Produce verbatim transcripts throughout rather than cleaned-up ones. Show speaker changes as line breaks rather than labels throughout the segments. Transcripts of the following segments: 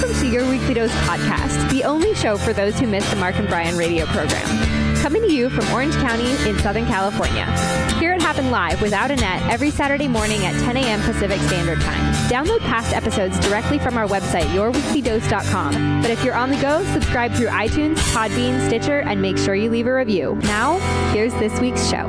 Welcome to Your Weekly Dose podcast, the only show for those who miss the Mark and Brian radio program. Coming to you from Orange County in Southern California. Hear it happen live without a net every Saturday morning at ten a.m. Pacific Standard Time. Download past episodes directly from our website, your weekly dose dot com. But if you're on the go, subscribe through iTunes, Podbean, Stitcher, and make sure you leave a review. Now, here's this week's show.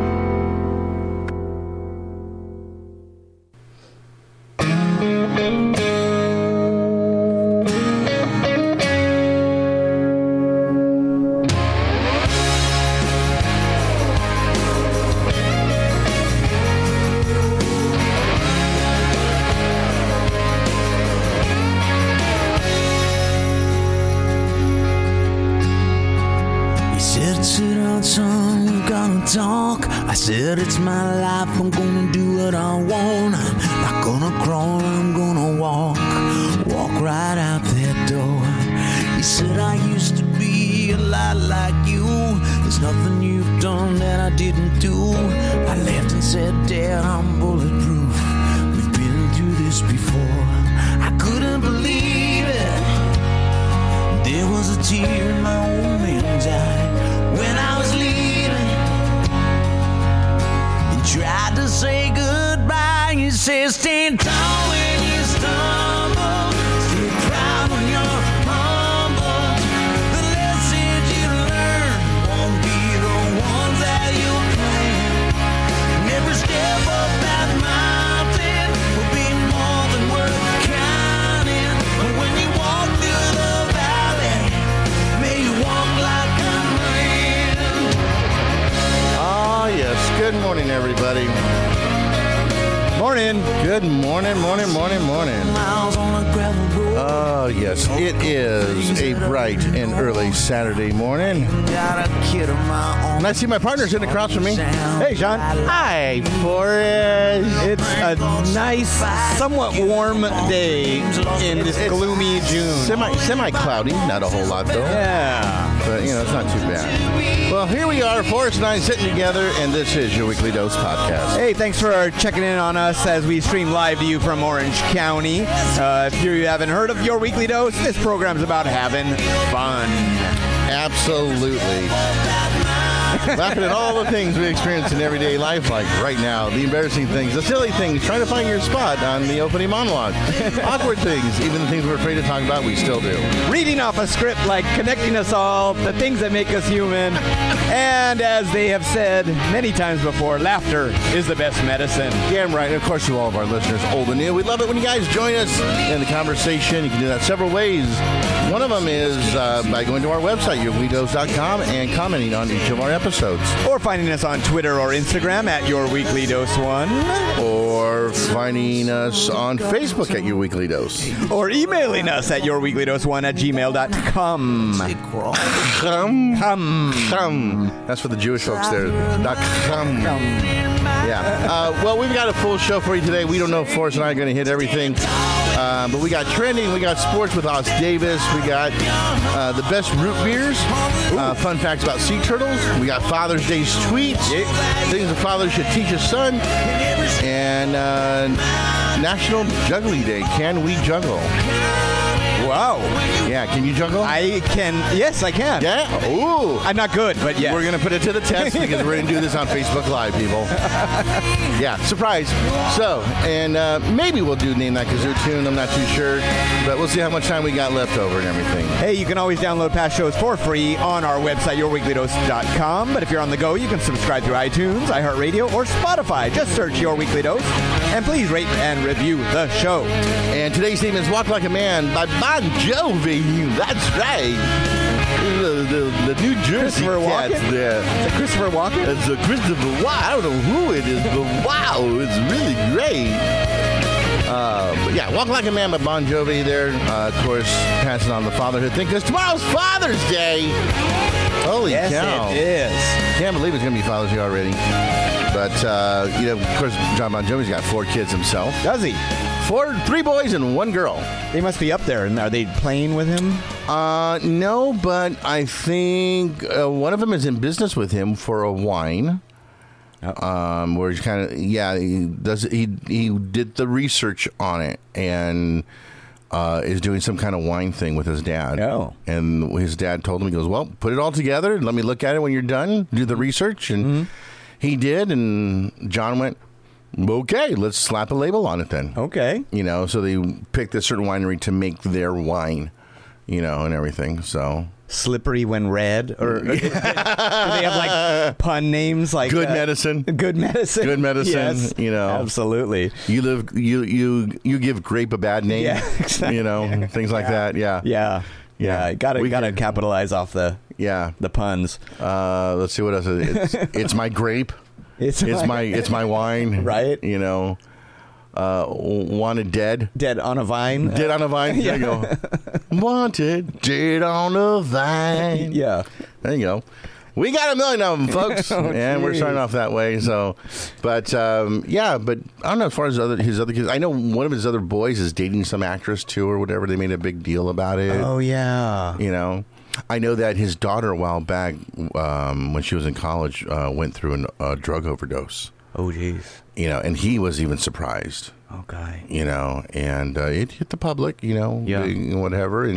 Talk. I said it's my life, I'm gonna do what I want. I'm not gonna crawl, I'm gonna walk. Walk right out that door. He said I used to be a lot like you. There's nothing you've done that I didn't do. I laughed and said, Dad, I'm bulletproof. We've been through this before. I couldn't believe it. There was a tear in my old man's eye when I was leaving. Tried to say goodbye. He says, stand tall when you stumble. Stay proud when you're humble. The lessons you learn won't be the ones that you plan. Never step up that mountain will be more than worth counting. But when you walk through the valley, may you walk like a man.
Oh, yes. Good morning, everybody.
Morning.
Good morning, morning, morning, morning. Oh, yes. It is a bright and early Saturday morning. And I see my partner sitting across from me.
Hey, Sean.
Hi, Forrest.
It's a nice, somewhat warm day in this gloomy June.
Semi, semi-cloudy. Not a whole lot, though.
Yeah.
But, you know, it's not too bad. Well, here we are, Forrest and I sitting together, and this is your Weekly Dose podcast.
Hey, thanks for checking in on us as we stream live to you from Orange County. Uh, if you haven't heard of Your Weekly Dose, this program's about having fun.
Absolutely. Laughing at all the things we experience in everyday life, like right now, the embarrassing things, the silly things, trying to find your spot on the opening monologue, awkward things, even the things we're afraid to talk about, we still do.
Reading off a script like connecting us all, the things that make us human, and as they have said many times before, laughter is the best medicine.
Yeah, I'm right. And of course, to all of our listeners, old and new, we love it when you guys join us in the conversation. You can do that several ways. One of them is uh, by going to our website, your weekly dose dot com, and commenting on each of our episodes.
Or finding us on Twitter or Instagram at Your Weekly Dose One.
Or finding us on Facebook at Your Weekly Dose.
Or emailing us at Your Weekly Dose One at gmail dot com.
Come.
Come.
Come. That's for the Jewish folks there. Dot com. Yeah. Uh, well, we've got a full show for you today. We don't know if Forrest and I are going to hit everything. Uh, but we got trending. We got sports with Os Davis. We got uh, the best root beers. Uh, fun facts about sea turtles. We got Father's Day's tweets. Things a father should teach his son. And uh, National Juggly Day. Can we juggle?
Wow.
Yeah, can you juggle?
I can. Yes, I can.
Yeah? Ooh.
I'm not good, but yeah.
We're going to put it to the test because we're going to do this on Facebook Live, people. Yeah, surprise. So, and uh, maybe we'll do Name That Kazoo Tune. I'm not too sure. But we'll see how much time we got left over and everything.
Hey, you can always download past shows for free on our website, your weekly dose dot com. But if you're on the go, you can subscribe through iTunes, iHeartRadio, or Spotify. Just search Your Weekly Dose. And please rate and review the show.
And today's theme is Walk Like a Man by Bon Jovi. That's right. The, the, the New Jersey
Christopher
Cats
Walken?
there.
Is it Christopher Walken?
It's a Christopher Walken. I don't know who it is, but wow, it's really great. Uh, but yeah, Walk Like a Man by Bon Jovi there. Uh, of course, passing on the fatherhood thing, because tomorrow's Father's Day. Holy
yes,
cow.
it is.
Can't believe it's going to be Father's Day already. But, uh, you know, of course, John Bon Jovi's got four kids himself.
Does he?
Four, three boys and one girl.
They must be up there. And are they playing with him?
Uh, no, but I think uh, one of them is in business with him for a wine. Oh. Um, where he's kind of, yeah, he does. He he did the research on it, and uh, is doing some kind of wine thing with his dad.
Oh.
And his dad told him, he goes, well, put it all together. Let me look at it when you're done. Do the research. And mm-hmm. he did. And John went, okay, let's slap a label on it then.
Okay.
You know, so they picked a certain winery to make their wine, you know, and everything. So...
Slippery when red, or do they have like pun names like
Good
uh,
Medicine?
Good Medicine.
Good Medicine.
Yes,
you know,
absolutely.
You live, you you you give grape a bad name.
Yeah, exactly.
You know, things like
yeah.
that. Yeah,
yeah, yeah. yeah. Got to got to capitalize off the
yeah
the puns.
Uh, let's see what else. It's, it's my grape.
It's,
it's my, my it's my wine.
Right.
You know. Uh, wanted dead.
Dead on a vine.
Dead on a vine. There you go. Wanted dead on a vine.
Yeah.
There you go. We got a million of them, folks,
oh,
and we're starting off that way. So, but um, yeah, but I don't know as far as other his other kids. I know one of his other boys is dating some actress too, or whatever. They made a big deal about it.
Oh yeah.
You know, I know that his daughter a while back, um, when she was in college, uh, went through an, a drug overdose.
Oh jeez.
You know, and he was even surprised.
Okay.
You know, and uh, it hit the public, you know,
yeah.
whatever, and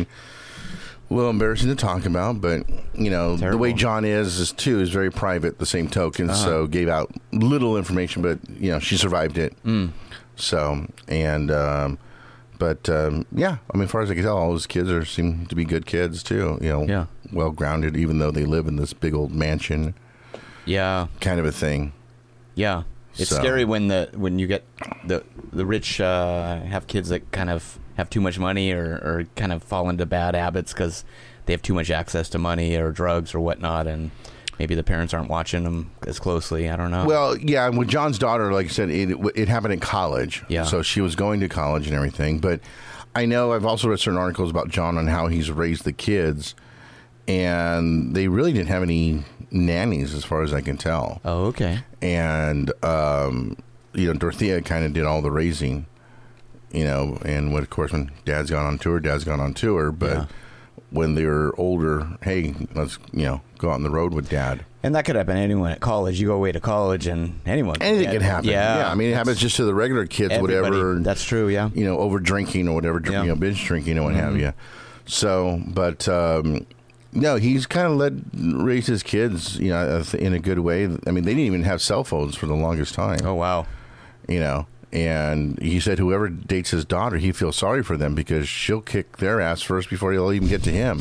a little embarrassing to talk about, but, you know, Terrible. the way John is, is, too, is very private, the same token, uh-huh. so gave out little information, but, you know, she survived it.
Mm.
So, and, um, but, um, yeah, I mean, as far as I can tell, all his kids are seem to be good kids, too, you know,
yeah.
well-grounded, even though they live in this big old mansion.
Yeah.
Kind of a thing.
Yeah. It's so. scary when the when you get the the rich uh, have kids that kind of have too much money or, or kind of fall into bad habits because they have too much access to money or drugs or whatnot, and maybe the parents aren't watching them as closely. I don't know.
Well, yeah, with John's daughter, like I said, it, it happened in college.
Yeah.
So she was going to college and everything. But I know I've also read certain articles about John on how he's raised the kids, and they really didn't have any nannies as far as I can tell.
Oh, okay.
And, um, you know, Dorothea kind of did all the raising, you know, and when, of course, when Dad's gone on tour, Dad's gone on tour. But yeah. when they were older, hey, let's, you know, go out on the road with Dad.
And that could happen to anyone at college. You go away to college and anyone.
Anything
can
can happen.
Yeah.
yeah. I mean, it happens just to the regular kids,
Everybody.
whatever.
That's true, yeah.
You know, over drinking or whatever,
yeah.
you know, binge drinking and what
mm-hmm.
have you. So, but, um, no, he's kind of led, raised his kids, you know, in a good way. I mean, they didn't even have cell phones for the longest time.
Oh, wow.
You know, and he said whoever dates his daughter, he feels sorry for them because she'll kick their ass first before he'll even get to him.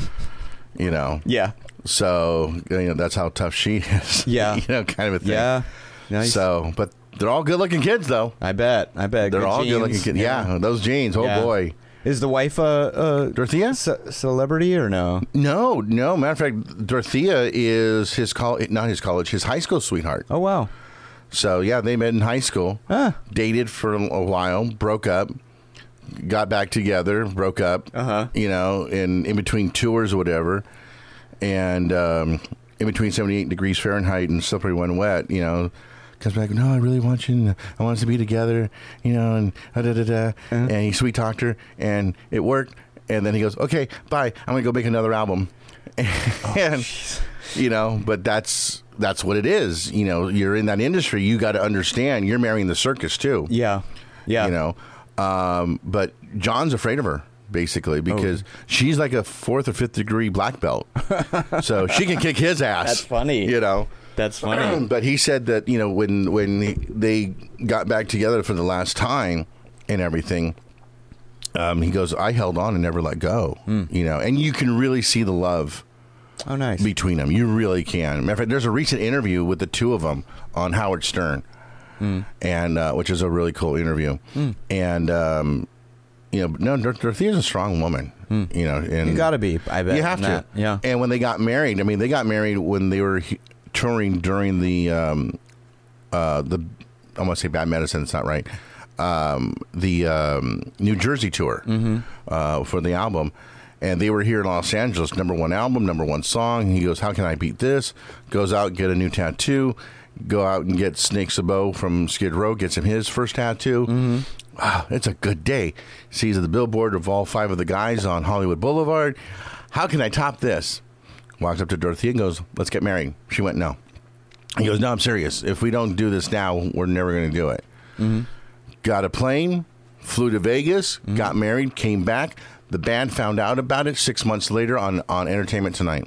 You know?
Yeah.
So, you know, that's how tough she is.
Yeah.
You know, kind of a thing.
Yeah. Nice.
So, but they're all good-looking kids, though.
I bet. I bet.
They're
good
all
genes.
good-looking kids. Yeah. yeah, those genes. Oh, yeah. boy.
Is the wife a, a
Dorothea
ce- celebrity or no?
No, no. Matter of fact, Dorothea is his college, not his college, his high school sweetheart.
Oh, wow.
So, yeah, they met in high school,
ah.
dated for a while, broke up, got back together, broke up,
uh-huh.
you know, in, in between tours or whatever. And um, in between seventy-eight degrees Fahrenheit and Slippery When Wet, you know, comes back, no, I really want you, and I want us to be together, you know, and da da da da. Uh-huh. And he sweet talked her, and it worked. And then he goes, okay, bye. I'm going to go make another album.
Oh,
and,
geez.
you know, but that's that's what it is. You know, you're in that industry. You got to understand you're marrying the circus, too.
Yeah. Yeah.
You know, um, but John's afraid of her, basically, because oh. she's like a fourth or fifth degree black belt. So she can kick his ass.
That's funny.
You know.
That's funny.
But he said that, you know, when when he, they got back together for the last time and everything, um, he goes, I held on and never let go, mm. you know, and you can really see the love
oh, nice.
between them. You really can. Matter of fact, there's a recent interview with the two of them on Howard Stern, mm. and uh, which is a really cool interview. Mm. And, um, you know, no, Dor- Dorothea's a strong woman, mm. you know. And
you got to be, I bet.
You have to.
That. Yeah.
And when they got married, I mean, they got married when they were touring during the um, uh, the I want to say Bad Medicine. It's not right. Um, the um, New Jersey tour
mm-hmm.
uh, for the album, and they were here in Los Angeles. Number one album, number one song. He goes, "How can I beat this?" Goes out, get a new tattoo. Go out and get Snake Sabo from Skid Row. Gets him his first tattoo.
Mm-hmm.
Wow, it's a good day. Sees the billboard of all five of the guys on Hollywood Boulevard. How can I top this? Walks up to Dorothea and goes, let's get married. She went, no. He goes, no, I'm serious. If we don't do this now, we're never going to do it.
Mm-hmm.
Got a plane, flew to Vegas,
Mm-hmm.
got married, came back. The band found out about it six months later on, on Entertainment Tonight.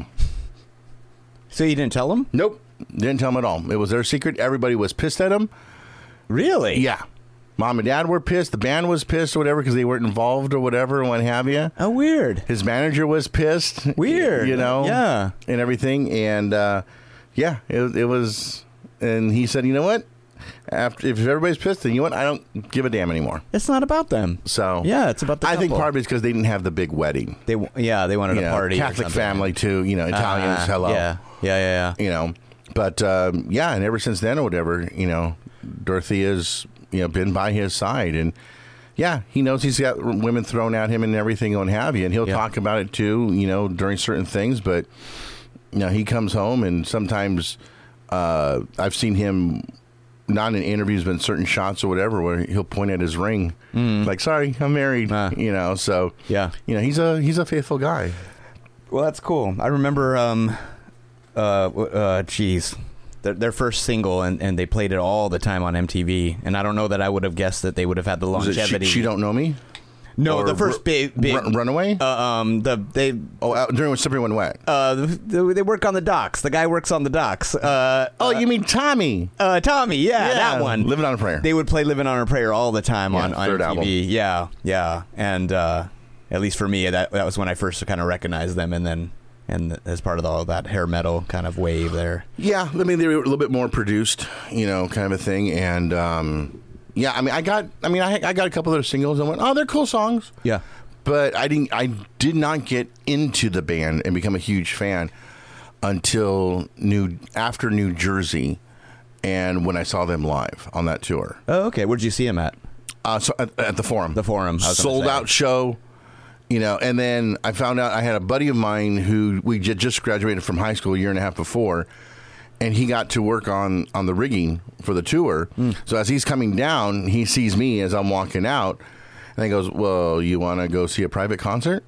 So you didn't tell them?
Nope. Didn't tell them at all. It was their secret. Everybody was pissed at them.
Really?
Yeah. Mom and dad were pissed. The band was pissed or whatever because they weren't involved or whatever and what have you.
Oh, weird.
His manager was pissed.
Weird.
You know?
Yeah.
And everything. And, uh, yeah, it, it was. And he said, you know what? After If everybody's pissed, then you know what? I don't give a damn anymore.
It's not about them.
So
yeah, it's about the
I
couple.
think part of it's because they didn't have the big wedding.
They yeah, they wanted
You
a
know,
party. or
Catholic
something.
family, too. You know, Italians,
Uh,
hello.
Yeah, yeah, yeah. yeah.
You know, but, um, yeah, and ever since then or whatever, you know, Dorothea's, you know, been by his side. And, yeah, he knows he's got women thrown at him and everything and what have you. And he'll
Yeah.
talk about it, too, you know, during certain things. But, you know, he comes home and sometimes uh, I've seen him, not in interviews, but in certain shots or whatever, where he'll point at his ring. Like, sorry, I'm married.
Uh,
you know, so,
yeah.
you know, he's a he's a faithful guy.
Well, that's cool. I remember, um, uh, uh, geez, their, their first single, and, and they played it all the time on M T V. And I don't know that I would have guessed that they would have had the
Was it
longevity.
she, she Don't Know Me?
no,
Or
the first
Ru-
big, big
Run- Runaway?
Uh, um, the they
oh, out during when Slippery When Wet.
uh the, they work on the docks. The guy works on the docks. Uh,
Oh, you mean Tommy?
uh, Tommy, yeah, that one.
Living on a Prayer.
They would play "Living on a Prayer" all the time
Yeah,
on, on
third
M T V.
album.
Yeah, yeah, and uh, at least for me, that that was when I first kind of recognized them, and then and as part of all that hair metal kind of wave there.
Yeah, I mean they were a little bit more produced, you know, kind of a thing. And um, yeah, I mean I got, I mean I, I got a couple of their singles and went, oh, they're cool songs.
Yeah.
But I didn't, I did not get into the band and become a huge fan until New after New Jersey, and when I saw them live on that tour.
Oh, okay. Where'd you see him at?
Uh, so at, at the Forum.
The Forum. I was gonna
Sold
say.
out show, you know, and then I found out I had a buddy of mine who we j- just graduated from high school a year and a half before, and he got to work on, on the rigging for the tour.
Mm.
So as he's coming down, he sees me as I'm walking out, and he goes, well, you want to go see a private concert?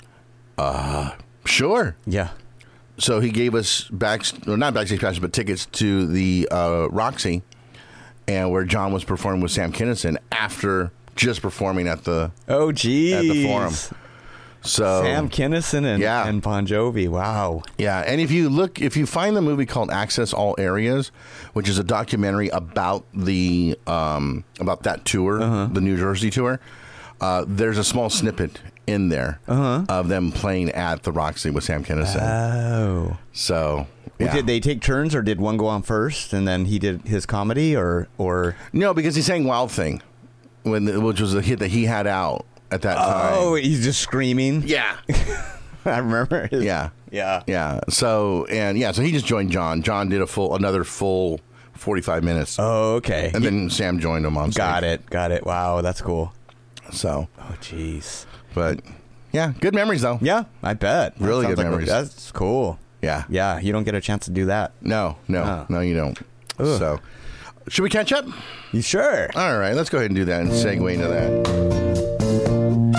Uh, sure.
Yeah.
So he gave us back, well, not backstage passes, but tickets to the uh, Roxy, and where John was performing with Sam Kinison after just performing at the
Oh, geez.
at the Forum. So
Sam Kinison and,
Yeah.
and Bon Jovi. Wow.
yeah, and if you look, if you find the movie called Access All Areas, which is a documentary about the um, about that tour,
Uh-huh.
the New Jersey tour, uh, there's a small snippet in there
Uh-huh.
of them playing at the Roxy with Sam Kinison.
Oh.
so yeah.
Did they take turns, or did one go on first and then he did his comedy, or or?
No, because he sang Wild Thing, when the, which was a hit that he had out at that time.
Oh, he's just screaming.
yeah.
I remember. His,
Yeah.
Yeah.
Yeah. So, and yeah, so he just joined John. John did a full, another full forty-five minutes.
Oh, okay.
And then Sam joined him on stage.
Got it. Got it. Wow, that's cool.
So,
Oh, jeez.
but yeah, good memories though.
Yeah, I bet. That
Really
sounds
good
like a-
memories.
That's cool.
Yeah.
Yeah, you don't get a chance to do that.
No, no,
Oh.
no, you don't.
Ugh.
So, should we catch up?
You sure?
All right, let's go ahead and do that and segue into that.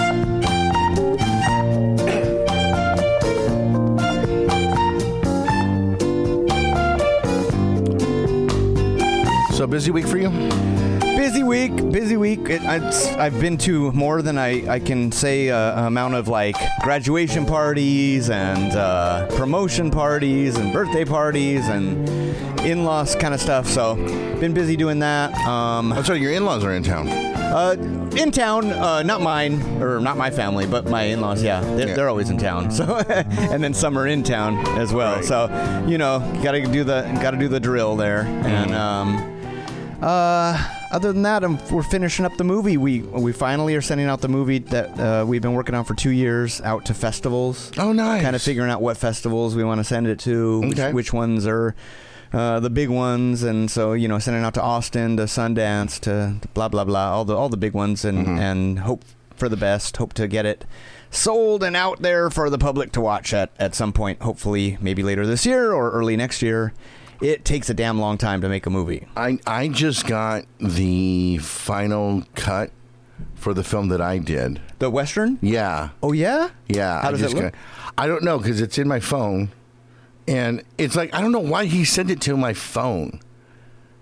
So, busy week for you?
Busy week, busy week. It, it's, I've been to more than I, I can say uh, amount of like graduation parties and uh, promotion parties and birthday parties and in-laws kind of stuff. So, been busy doing that. Um,
I'm sorry, your in-laws are in town.
uh, in town, uh, not mine or not my family, but my in-laws. Yeah, they're,
Yeah.
they're always in town. So, and then some are in town as well.
Right.
So, you know, got to do the got to do the drill there. And um, uh, other than that, um, we're finishing up the movie. We we finally are sending out the movie that uh, we've been working on for two years out to festivals.
Oh, nice.
Kind of figuring out what festivals we want to send it to, which,
Okay.
which ones are uh, the big ones, and so you know, sending out to Austin, to Sundance, to blah blah blah, all the all the big ones, and
Mm-hmm.
and hope for the best. Hope to get it sold and out there for the public to watch at at some point. Hopefully, maybe later this year or early next year. It takes a damn long time to make a movie.
I, I just got the final cut for the film that I did.
The Western?
Yeah.
Oh yeah.
Yeah.
How
I
does
just
it look?
got- I don't know, because it's in my phone. And it's like, I don't know why he sent it to my phone.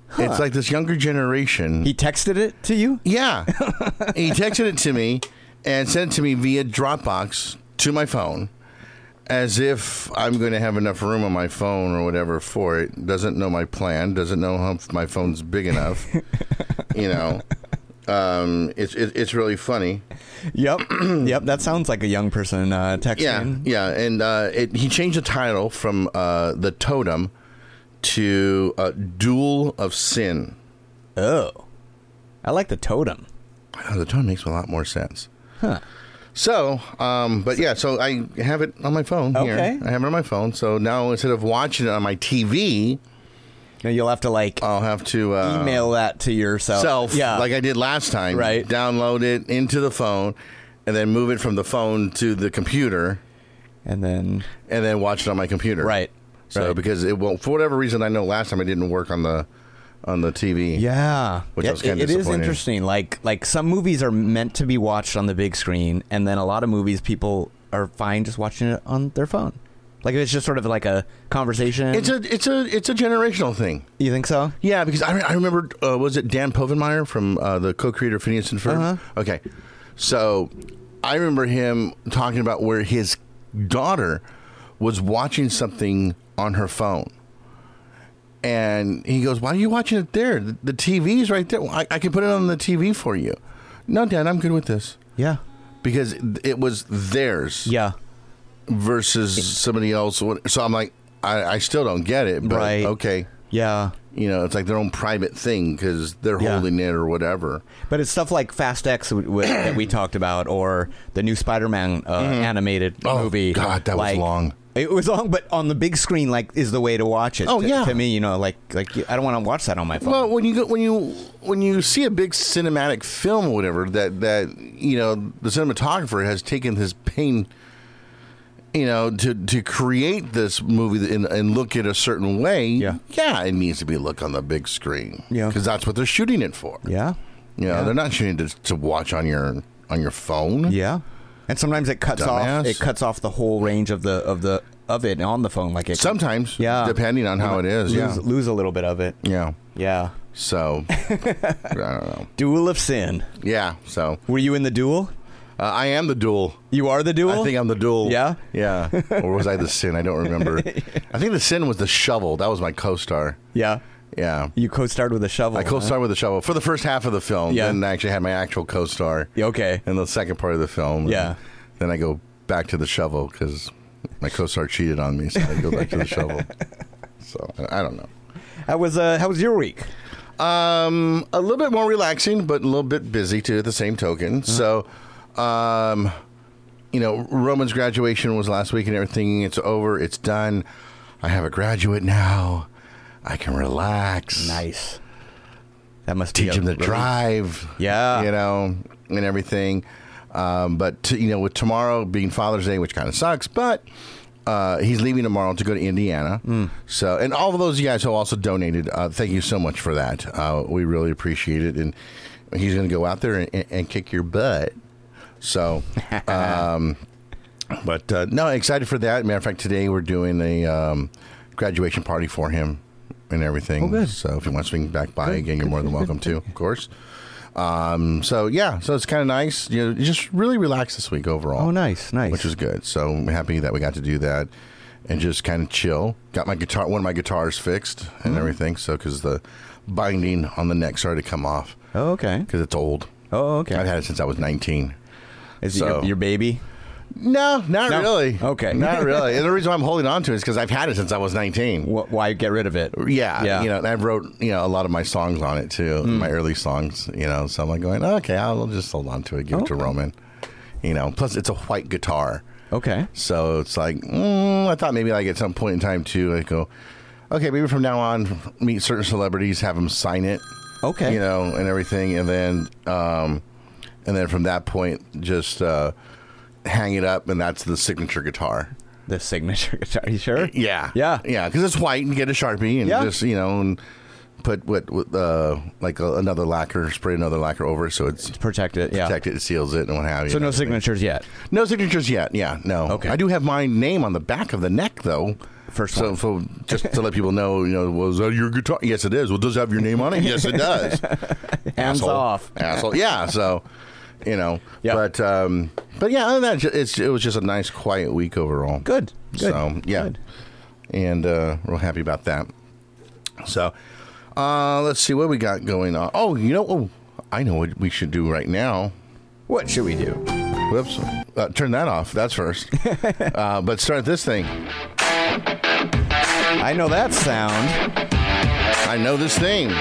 Huh.
It's like this younger generation.
He texted it to you?
Yeah. He texted it to me and sent it to me via Dropbox to my phone, as if I'm going to have enough room on my phone or whatever for it. Doesn't know my plan. Doesn't know how my phone's big enough. You know, um, it's it, it's really funny.
Yep. Yep. That sounds like a young person uh, texting.
Yeah, yeah. And uh, it, he changed the title from uh, The Totem to uh, Duel of Sin.
Oh. I like the totem.
Oh, the totem makes a lot more sense.
Huh.
So, um, but yeah, so I have it on my phone here.
Okay.
I have it on my phone. So now instead of watching it on my T V,
Now you'll have to like
I'll have to uh,
email that to yourself.
self,
Yeah.
like I did last time.
Right.
Download it into the phone, and then move it from the phone to the computer,
and then
and then watch it on my computer.
right.
So
right.
because it won't, for whatever reason, I know last time it didn't work on the on the T V.
Yeah,
Which
yeah,
I was kinda
it, it is
disappointed.
interesting. Like like some movies are meant to be watched on the big screen, and then a lot of movies people are fine just watching it on their phone. Like it's just sort of like a conversation.
It's a it's a it's a generational thing.
You think so?
Yeah, because I, re- I remember, uh, was it Dan Povenmire from uh, the co-creator of Phineas and Ferb?
Uh-huh.
Okay, so I remember him talking about where his daughter was watching something on her phone. And he goes, why are you watching it there? The, the T V's right there. I, I can put it on the T V for you. No, Dad, I'm good with this.
Yeah.
Because it was theirs
Yeah.
versus somebody else. So I'm like, I, I still don't get it. But
Right.
okay.
Yeah.
You know, it's like their own private thing because they're
Yeah.
holding it or whatever.
But it's stuff like Fast X w- w- that we talked about, or the new Spider-Man uh, animated
Oh,
movie.
God, that was
Like,
long.
It was long, but on the big screen, like, is the way to watch it.
Oh,
to,
yeah.
To me, you know, like, like I don't want to watch that on my phone.
Well, when you go, when you when you see a big cinematic film or whatever, that that you know the cinematographer has taken his pain, you know, to to create this movie and, and look it a certain way.
Yeah.
yeah, it needs to be look on the big screen.
Yeah.
because that's what they're shooting it for.
yeah.
You know,
Yeah.
they're not shooting it to, to watch on your on your phone.
Yeah, and sometimes it cuts
Dumbass.
off. It cuts off the whole range of the of the of it on the phone. Like it
Sometimes,
yeah,
depending on how it is.
lose,
Yeah,
lose a little bit of it.
yeah.
Yeah.
So I don't know.
Duel of Sin.
Yeah, so
Were you in the duel?
uh, I am the duel.
You are the duel.
I think I'm the duel.
Yeah?
Yeah. Or was I the sin? I don't remember. I think the sin was the shovel. That was my co-star.
Yeah.
Yeah.
You co-starred with a shovel.
I co-starred with the shovel for the first half of the film.
Yeah.
Then I actually had my actual co-star
Yeah, okay.
in the second part of the film.
Yeah.
And then I go back to the shovel because my co-star cheated on me, so I go back to the shovel. So I I don't know.
How was uh how was your week?
Um, a little bit more relaxing, but a little bit busy too. At the same token, so, um, you know, Roman's graduation was last week and everything. It's over. It's done. I have a graduate now. I can relax.
Nice. That must be
Teach
a
him to
relief.
drive.
Yeah.
you know, and everything. Um, but to, you know, with tomorrow being Father's Day, which kind of sucks, but. Uh, he's leaving tomorrow to go to Indiana.
Mm.
So, and all of those you guys who also donated, uh, thank you so much for that. Uh, we really appreciate it. And he's going to go out there and, and kick your butt. So, um, but uh, no, excited for that. Matter of fact, today we're doing a um, graduation party for him and everything.
Oh, good.
So, if you want to swing back by
Good,
again, you're
good,
more than
good,
welcome
good,
to, of course. Um, so yeah, so it's kind of nice. You know, just really relaxed this week overall.
Oh, nice, nice.
Which is good. So I'm happy that we got to do that and just kind of chill. Got my guitar, one of my guitars fixed and
Mm.
everything. So because the binding on the neck started to come off
Oh, okay.
because it's old.
Oh, okay.
I've had it since I was nineteen.
Is it
so-
your, your baby?
No, not
No?
really.
Okay.
not really. And the reason why I'm holding on to it is because I've had it since I was nineteen.
Wh- Why get rid of it?
Yeah,
Yeah.
you know, and I wrote you know a lot of my songs on it too,
Mm.
my early songs. You know, so I'm like going, okay, I'll just hold on to it, give it to
Okay.
Roman. You know, plus it's a white guitar,
Okay.
so it's like mm, I thought maybe like at some point in time too, I go, okay, maybe from now on, meet certain celebrities, have them sign it,
Okay.
you know, and everything, and then um, and then from that point, just uh, hang it up, and that's the signature guitar.
The signature guitar. Are you sure?
Yeah,
Yeah.
yeah, because it's white and get a Sharpie and
Yeah.
just you know and put what with uh like a, another lacquer, spray another lacquer over it so it's
Protect it. Yeah.
protected, it seals it and what have you.
So
and
no
everything.
signatures yet.
No signatures yet. Yeah, no.
Okay.
I do have my name on the back of the neck though.
First
so,
one.
So just to let people know, you know, was that your guitar? Yes, it is. Well, does it have your name on it? Yes, it does.
Hands
Asshole.
off.
Asshole. Yeah, so, you know.
Yep. But,
um, but yeah, other than that, it's, it was just a nice, quiet week overall.
Good. Good.
So, yeah.
Good.
And uh, real happy about that. So, uh, let's see what we got going on. Oh, you know, oh, I know what we should do right now.
What should we do?
Whoops. Uh, turn that off. That's first. uh, but start this thing.
I know that sound.
I know this thing.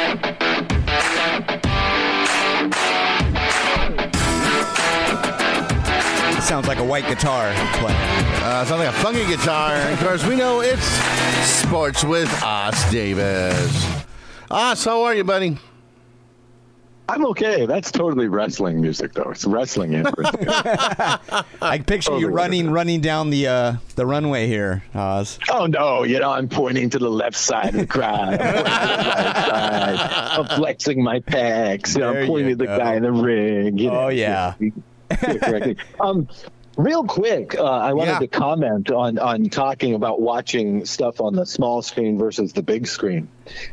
It sounds like a white guitar playing.
Uh, sounds like a funky guitar. Of course, we know it's Sports with Os Davis. Os, how are you, buddy?
I'm okay. That's totally wrestling music, though. It's wrestling influence.
I picture
Totally
you running, running down the uh, the runway here, Oz.
Oh, no. You know, I'm pointing to the left side of the crowd. I'm pointing to the right side. I'm flexing my pecs. You know,
There
I'm pointing
you
to the
go.
guy in the ring. You know,
Oh, yeah.
correctly. um, real quick, uh, I wanted
Yeah.
to comment on, on talking about watching stuff on the small screen versus the big screen.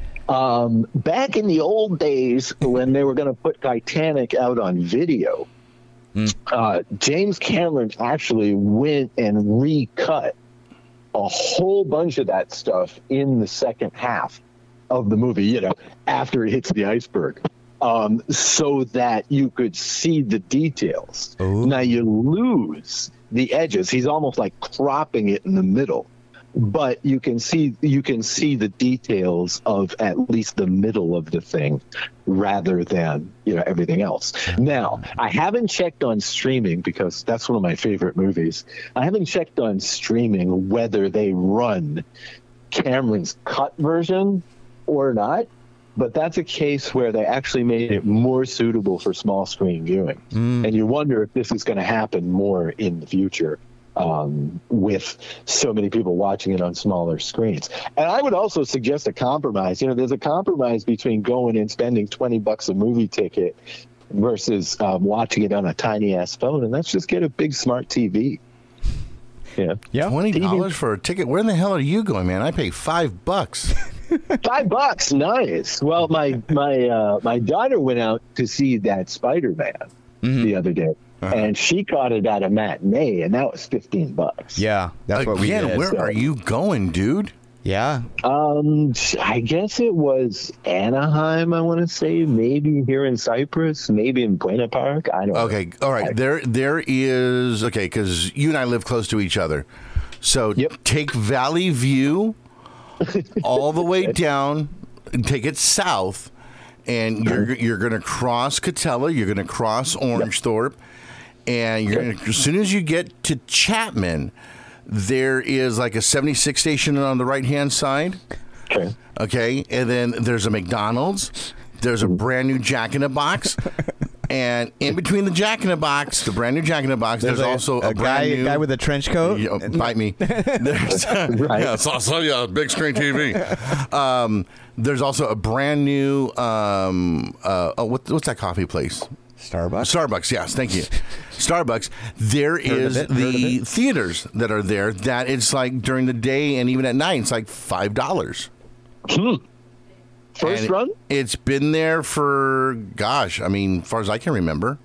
Um, back in the old days when they were going to put Titanic out on video,
Mm.
uh, James Cameron actually went and recut a whole bunch of that stuff in the second half of the movie, you know, after it hits the iceberg, um, so that you could see the details.
Ooh.
Now you lose the edges. He's almost like cropping it in the middle. But you can see you can see the details of at least the middle of the thing, rather than you know everything else. Now, I haven't checked on streaming because that's one of my favorite movies. I haven't checked on streaming whether they run Cameron's cut version or not. But that's a case where they actually made it more suitable for small screen viewing,
Mm.
and you wonder if this is going to happen more in the future. Um, with so many people watching it on smaller screens. And I would also suggest a compromise. You know, there's a compromise between going and spending twenty bucks a movie ticket versus um, watching it on a tiny ass phone. And that's just get a big smart T V. Yeah.
Yeah.
Twenty dollars for a ticket? Where in the hell are you going, man? I pay five bucks.
Five bucks. Nice. Well, my, my, uh, my daughter went out to see that Spider-Man
Mm-hmm.
the other day.
Uh-huh.
And she caught it at a matinee, and that was fifteen bucks.
Yeah, that's what we
Again,
did.
where
so-
are you going, dude?
Yeah.
Um, I guess it was Anaheim. I want to say maybe here in Cyprus, maybe in Buena Park. I don't know.
Okay, all right. There, there is okay because you and I live close to each other. So
Yep.
take Valley View all the way down, and take it south, and you're you're going to cross Catella. You're going to cross Orangethorpe, and you're gonna, as soon as you get to Chapman, there is like a seventy-six station on the right hand side.
Okay.
Okay, and then there's a McDonald's. There's a brand new Jack in the Box, and in between the Jack in the Box, the brand new Jack in the Box, there's,
a,
also a,
a
brand
guy,
new
a guy with a trench coat.
You know, bite me. There's, yeah, so, so yeah, big screen T V. Um, there's also a brand new um, uh, oh, what, what's that coffee place?
Starbucks.
Starbucks, yes, thank you. Starbucks. There
Heard of
is
it, heard
the
of it.
theaters that are there that it's like during the day and even at night, it's like five dollars.
Hmm. First
And
run?
It, it's been there for, gosh, I mean, as far as I can remember.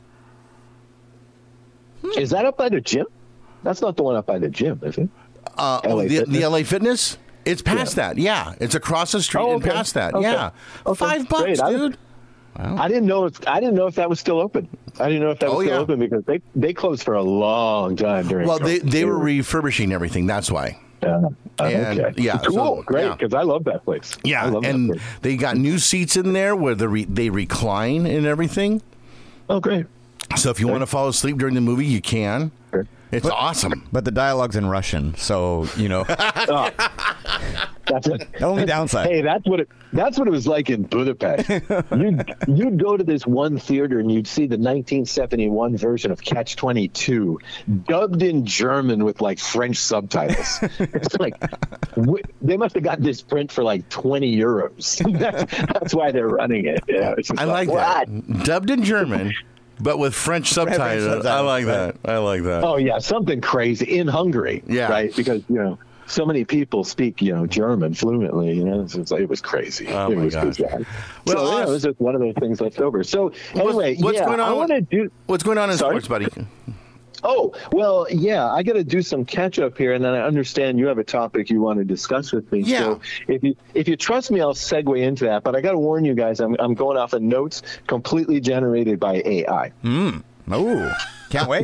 Is that up by the gym? That's not the one up by the gym, is it?
Uh,
L A
the,
Fitness?
the L A Fitness? It's past
Yeah.
that, yeah. It's across the street
Oh,
and
okay.
past that,
Okay.
yeah.
Okay.
Five bucks,
Great. I-
dude.
I didn't know. If, I didn't know if that was still open. I didn't know if that was
Oh,
still
yeah.
open because they they closed for a long time during.
Well, they,
COVID.
they were refurbishing everything, that's why.
Yeah. Uh,
and,
okay.
yeah,
Cool.
so,
Great.
yeah.
Because I love that place. I
Yeah,
love that
and
place.
they got new seats in there where the re- they recline and everything.
Oh, great.
So if you want to fall asleep during the movie, you can.
Sure.
It's awesome.
But the dialogue's in Russian, so you know
Oh, that's it.
the only downside.
Hey, that's what it. That's what it was like in Budapest. you'd, you'd go to this one theater and you'd see the nineteen seventy-one version of Catch twenty-two, dubbed in German with like French subtitles. It's like w- they must have got this print for like twenty euros. that's, that's why they're running it. Yeah, it's just
I like
what?
that. Dubbed in German, but with French subtitles.
subtitles,
I like
right.
that. I like that.
Oh yeah, something crazy in Hungary.
Yeah.
right. Because you know so many people speak, you know, German fluently. You know, it was, it was crazy.
Oh
it
my
was
gosh.
bizarre.
Well,
so yeah,
us-
it was just one of those things left over. So anyway,
what's, what's
yeah,
going on?
I want to do.
What's going on in
Sorry?
sports, buddy?
Oh, well, yeah, I got to do some catch up here, and then I understand you have a topic you want to discuss with me.
Yeah.
So if you if you trust me, I'll segue into that. But I got to warn you guys, I'm I'm going off of notes completely generated by A I.
Mm. Oh, can't wait.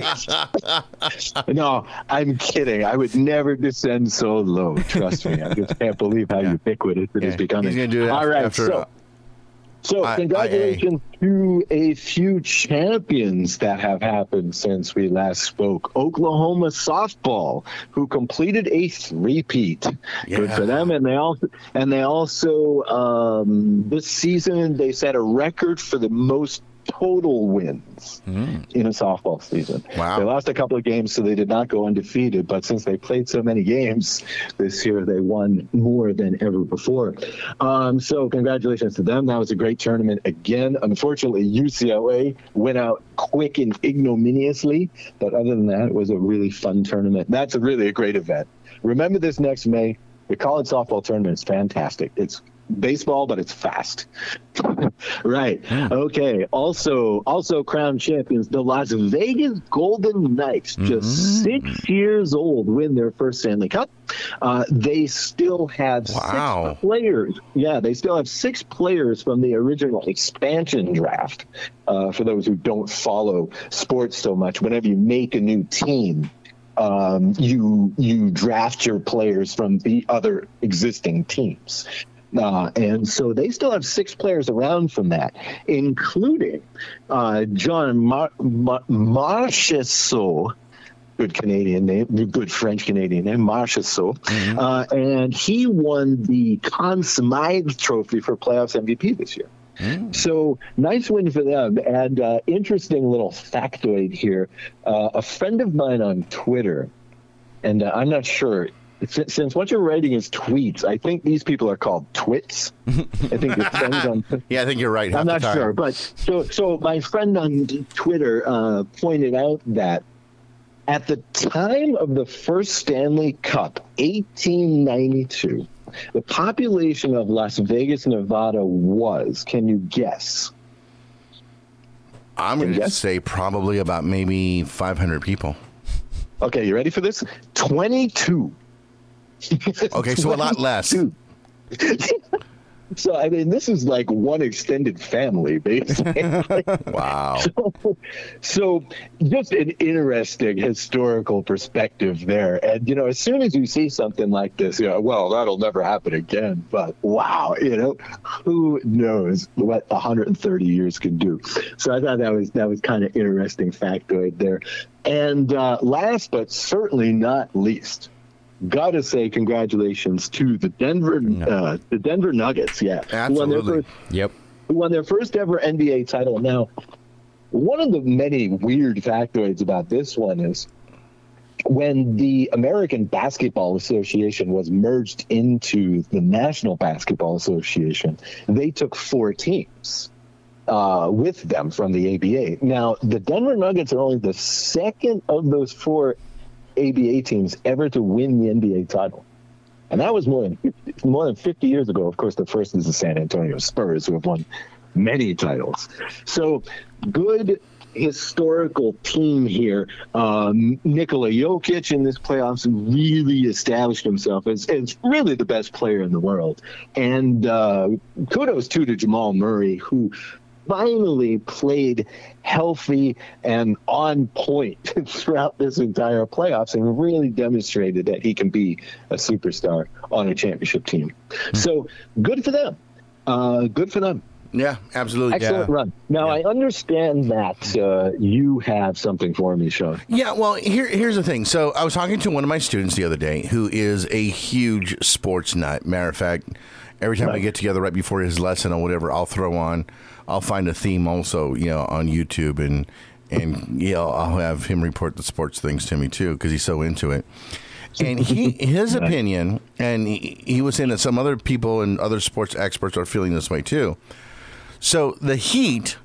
No, I'm kidding. I would never descend so low. Trust me. I just can't believe how
Yeah.
ubiquitous it
Yeah,
is becoming.
he's gonna do it
All
after-
right,
after,
so.
uh,
So
I-
congratulations to a few champions that have happened since we last spoke. Oklahoma softball, who completed a three-peat. Good
Yeah.
for them. And they also, and they also um, this season, they set a record for the most total wins in a softball season.
Wow.
They lost a couple of games, so they did not go undefeated. But since they played so many games this year, they won more than ever before. Um, so congratulations to them. That was a great tournament again. Unfortunately, U C L A went out quick and ignominiously. But other than that, it was a really fun tournament. That's a really a great event. Remember this next May. The college softball tournament is fantastic. It's baseball, but it's fast. Right. Okay. Also, also crowned champions, the Las Vegas Golden Knights, just six years old, win their first Stanley Cup. Uh, they still have
Wow.
six players. Yeah, they still have six players from the original expansion draft. Uh, for those who don't follow sports so much, whenever you make a new team, um, you you draft your players from the other existing teams. Uh, and so they still have six players around from that, including uh, John Mar- Mar- Marchessault, good Canadian name, good French Canadian name, Marchessault, mm-hmm. uh, and he won the Conn Smythe Trophy for playoffs M V P this year. Mm. So nice win for them. And uh, interesting little factoid here. Uh, a friend of mine on Twitter, and uh, I'm not sure, since what you're writing is tweets, I think these people are called twits. I think your friends on
Yeah, I think you're right. half
I'm
the
not
time.
sure. But so, so my friend on Twitter uh, pointed out that at the time of the first Stanley Cup, eighteen ninety-two, the population of Las Vegas, Nevada was, can you guess?
I'm going to
Yes?
say probably about maybe five hundred people.
Okay, you ready for this? twenty-two.
Okay, so a lot less.
twenty-two. So, I mean, this is like one extended family, basically.
Wow.
So, so just an interesting historical perspective there. And, you know, as soon as you see something like this, you know, well, that'll never happen again. But wow, you know, who knows what one hundred thirty years can do. So I thought that was that was kind of interesting factoid there. And uh, last but certainly not least, gotta say congratulations to the Denver uh, the Denver Nuggets. Yeah, who won their
Absolutely.
first-
Yep.
who won their first ever N B A title. Now, one of the many weird factoids about this one is when the American Basketball Association was merged into the National Basketball Association, they took four teams uh, with them from the A B A. Now, the Denver Nuggets are only the second of those four A B A teams ever to win the N B A title. And that was more than fifty, more than fifty years ago. Of course, the first is the San Antonio Spurs, who have won many titles. So good historical team here. Um, Nikola Jokic in this playoffs really established himself as, as really the best player in the world. And uh, kudos too to Jamal Murray, who finally played healthy and on point throughout this entire playoffs and really demonstrated that he can be a superstar on a championship team. Mm-hmm. So good for them. Uh, good for them.
Yeah, absolutely.
Excellent
yeah.
run. Now,
Yeah.
I understand that uh, you have something for me, Sean.
Yeah, well, here, here's the thing. So I was talking to one of my students the other day who is a huge sports nut. Matter of fact, every time
Right.
we get together right before his lesson or whatever, I'll throw on, I'll find a theme also, you know, on YouTube, and, and you know, I'll have him report the sports things to me, too, because he's so into it. And he, his opinion, and he, he was saying that some other people and other sports experts are feeling this way, too. So the Heat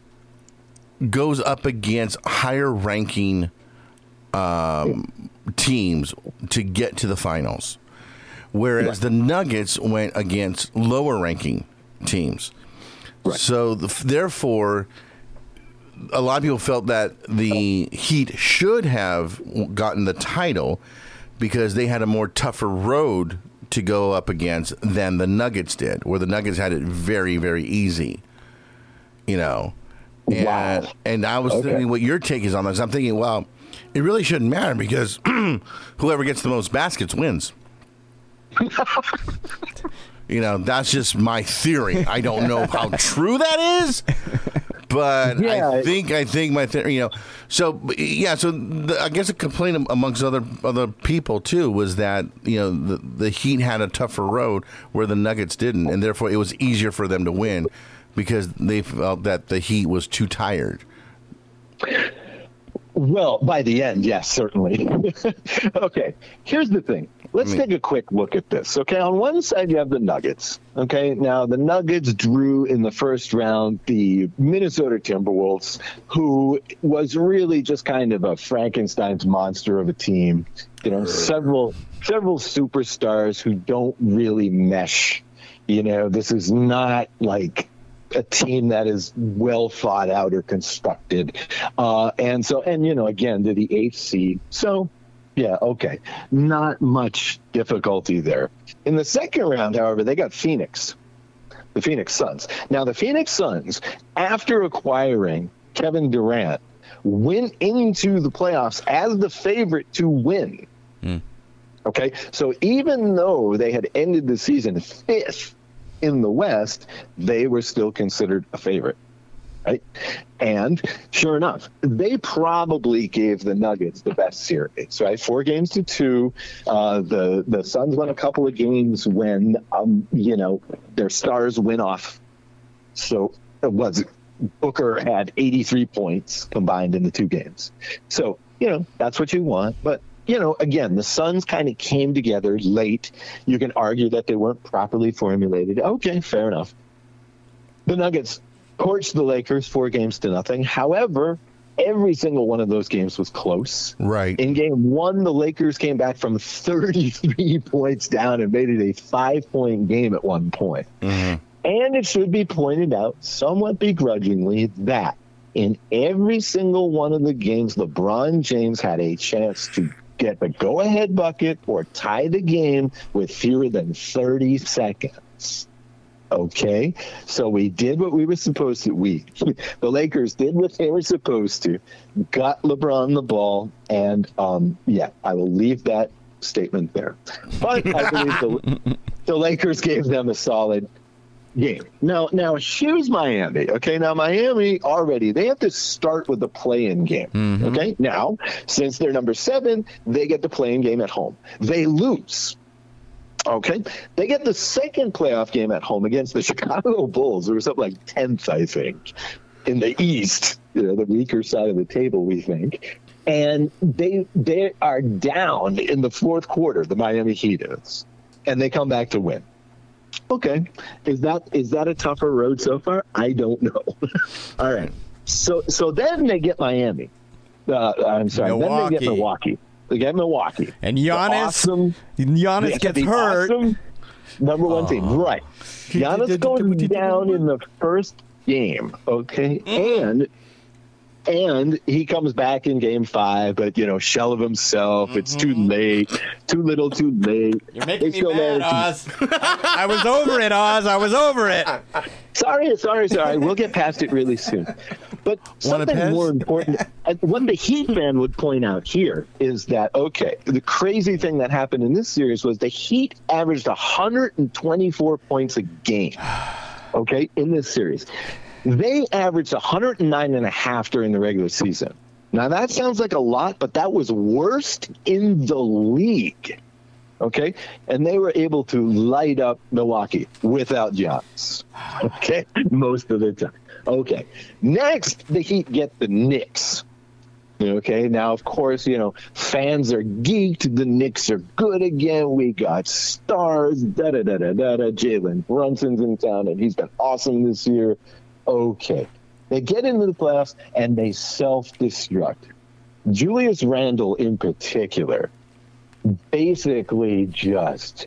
goes up against higher ranking um, teams to get to the finals. whereas
Right.
the Nuggets went against lower-ranking teams.
Right.
So, the, therefore, a lot of people felt that the Heat should have gotten the title because they had a more tougher road to go up against than the Nuggets did, where the Nuggets had it very, very easy. You know, and,
Wow.
and I was
Okay.
thinking what your take is on this. I'm thinking, well, it really shouldn't matter because whoever gets the most baskets wins. You know, that's just my theory. I don't know how true that is, but
Yeah.
I think I think my theory. You know, so yeah. So the, I guess a complaint amongst other other people too was that you know the, the Heat had a tougher road where the Nuggets didn't, and therefore it was easier for them to win because they felt that the Heat was too tired.
Well, by the end, yes, certainly. Okay, here's the thing. Let's
I mean-
take a quick look at this. Okay, on one side you have the Nuggets. Okay, now the Nuggets drew in the first round the Minnesota Timberwolves, who was really just kind of a Frankenstein's monster of a team. You know, several several superstars who don't really mesh. You know, this is not like a team that is well thought out or constructed. Uh, and so, and, you know, again, to the eighth seed. So, yeah, okay. Not much difficulty there. In the second round, however, they got Phoenix, the Phoenix Suns. Now, the Phoenix Suns, after acquiring Kevin Durant, went into the playoffs as the favorite to win.
Mm.
Okay, so even though they had ended the season fifth in the West, they were still considered a favorite, right? And sure enough, they probably gave the Nuggets the best series, right? Four games to two. Uh, the the Suns won a couple of games when, um, you know, their stars went off. So it was Booker had eighty-three points combined in the two games. So, you know, that's what you want, but you know, again, the Suns kind of came together late. You can argue that they weren't properly formulated. Okay, fair enough. The Nuggets torched the Lakers four games to nothing. However, every single one of those games was close.
Right.
In game one, the Lakers came back from thirty-three points down and made it a five-point game at one point.
Mm-hmm.
And it should be pointed out, somewhat begrudgingly, that in every single one of the games, LeBron James had a chance to get the go-ahead bucket or tie the game with fewer than thirty seconds. Okay, so we did what we were supposed to. We, the Lakers, did what they were supposed to, got LeBron the ball, and um, yeah, I will leave that statement there. But I believe the, the Lakers gave them a solid game. Now, now here's Miami. Okay, now Miami already, they have to start with the play-in game.
Mm-hmm.
Okay, now since they're number seven, they get the play-in game at home. They lose. Okay, they get the second playoff game at home against the Chicago Bulls. It was something like tenth, I think, in the East. You know, the weaker side of the table, we think. And they they are down in the fourth quarter. The Miami Heat is, and they come back to win. Okay, is that is that a tougher road so far? I don't know. All right, so so then they get Miami. Uh, I'm sorry,
Milwaukee.
then they get Milwaukee. They get Milwaukee.
And
The
Giannis,
awesome,
Giannis
the-
gets
the
hurt.
awesome number one team, right? Giannis goes down in the first game. Okay, and. And he comes back in game five, but, you know, shell of himself. It's too late. Too little, too late.
You're making
They
me
still
mad,
managed to-
Oz. I, I was over it, Oz. I was over it.
Sorry, sorry, sorry. We'll get past it really soon. But
Wanna
something
piss?
more important, uh, what the Heat fan would point out here is that, okay, the crazy thing that happened in this series was the Heat averaged one hundred twenty-four points a game, okay, in this series. They averaged one hundred nine and a half during the regular season. Now, that sounds like a lot, but that was worst in the league. Okay? And they were able to light up Milwaukee without Giannis. Okay? Most of the time. Okay. Next, the Heat get the Knicks. Okay? Now, of course, you know, fans are geeked. The Knicks are good again. We got stars. Da-da-da-da-da-da. Jalen Brunson's in town, and he's been awesome this year. Okay. They get into the playoffs, and they self-destruct. Julius Randle, in particular, basically just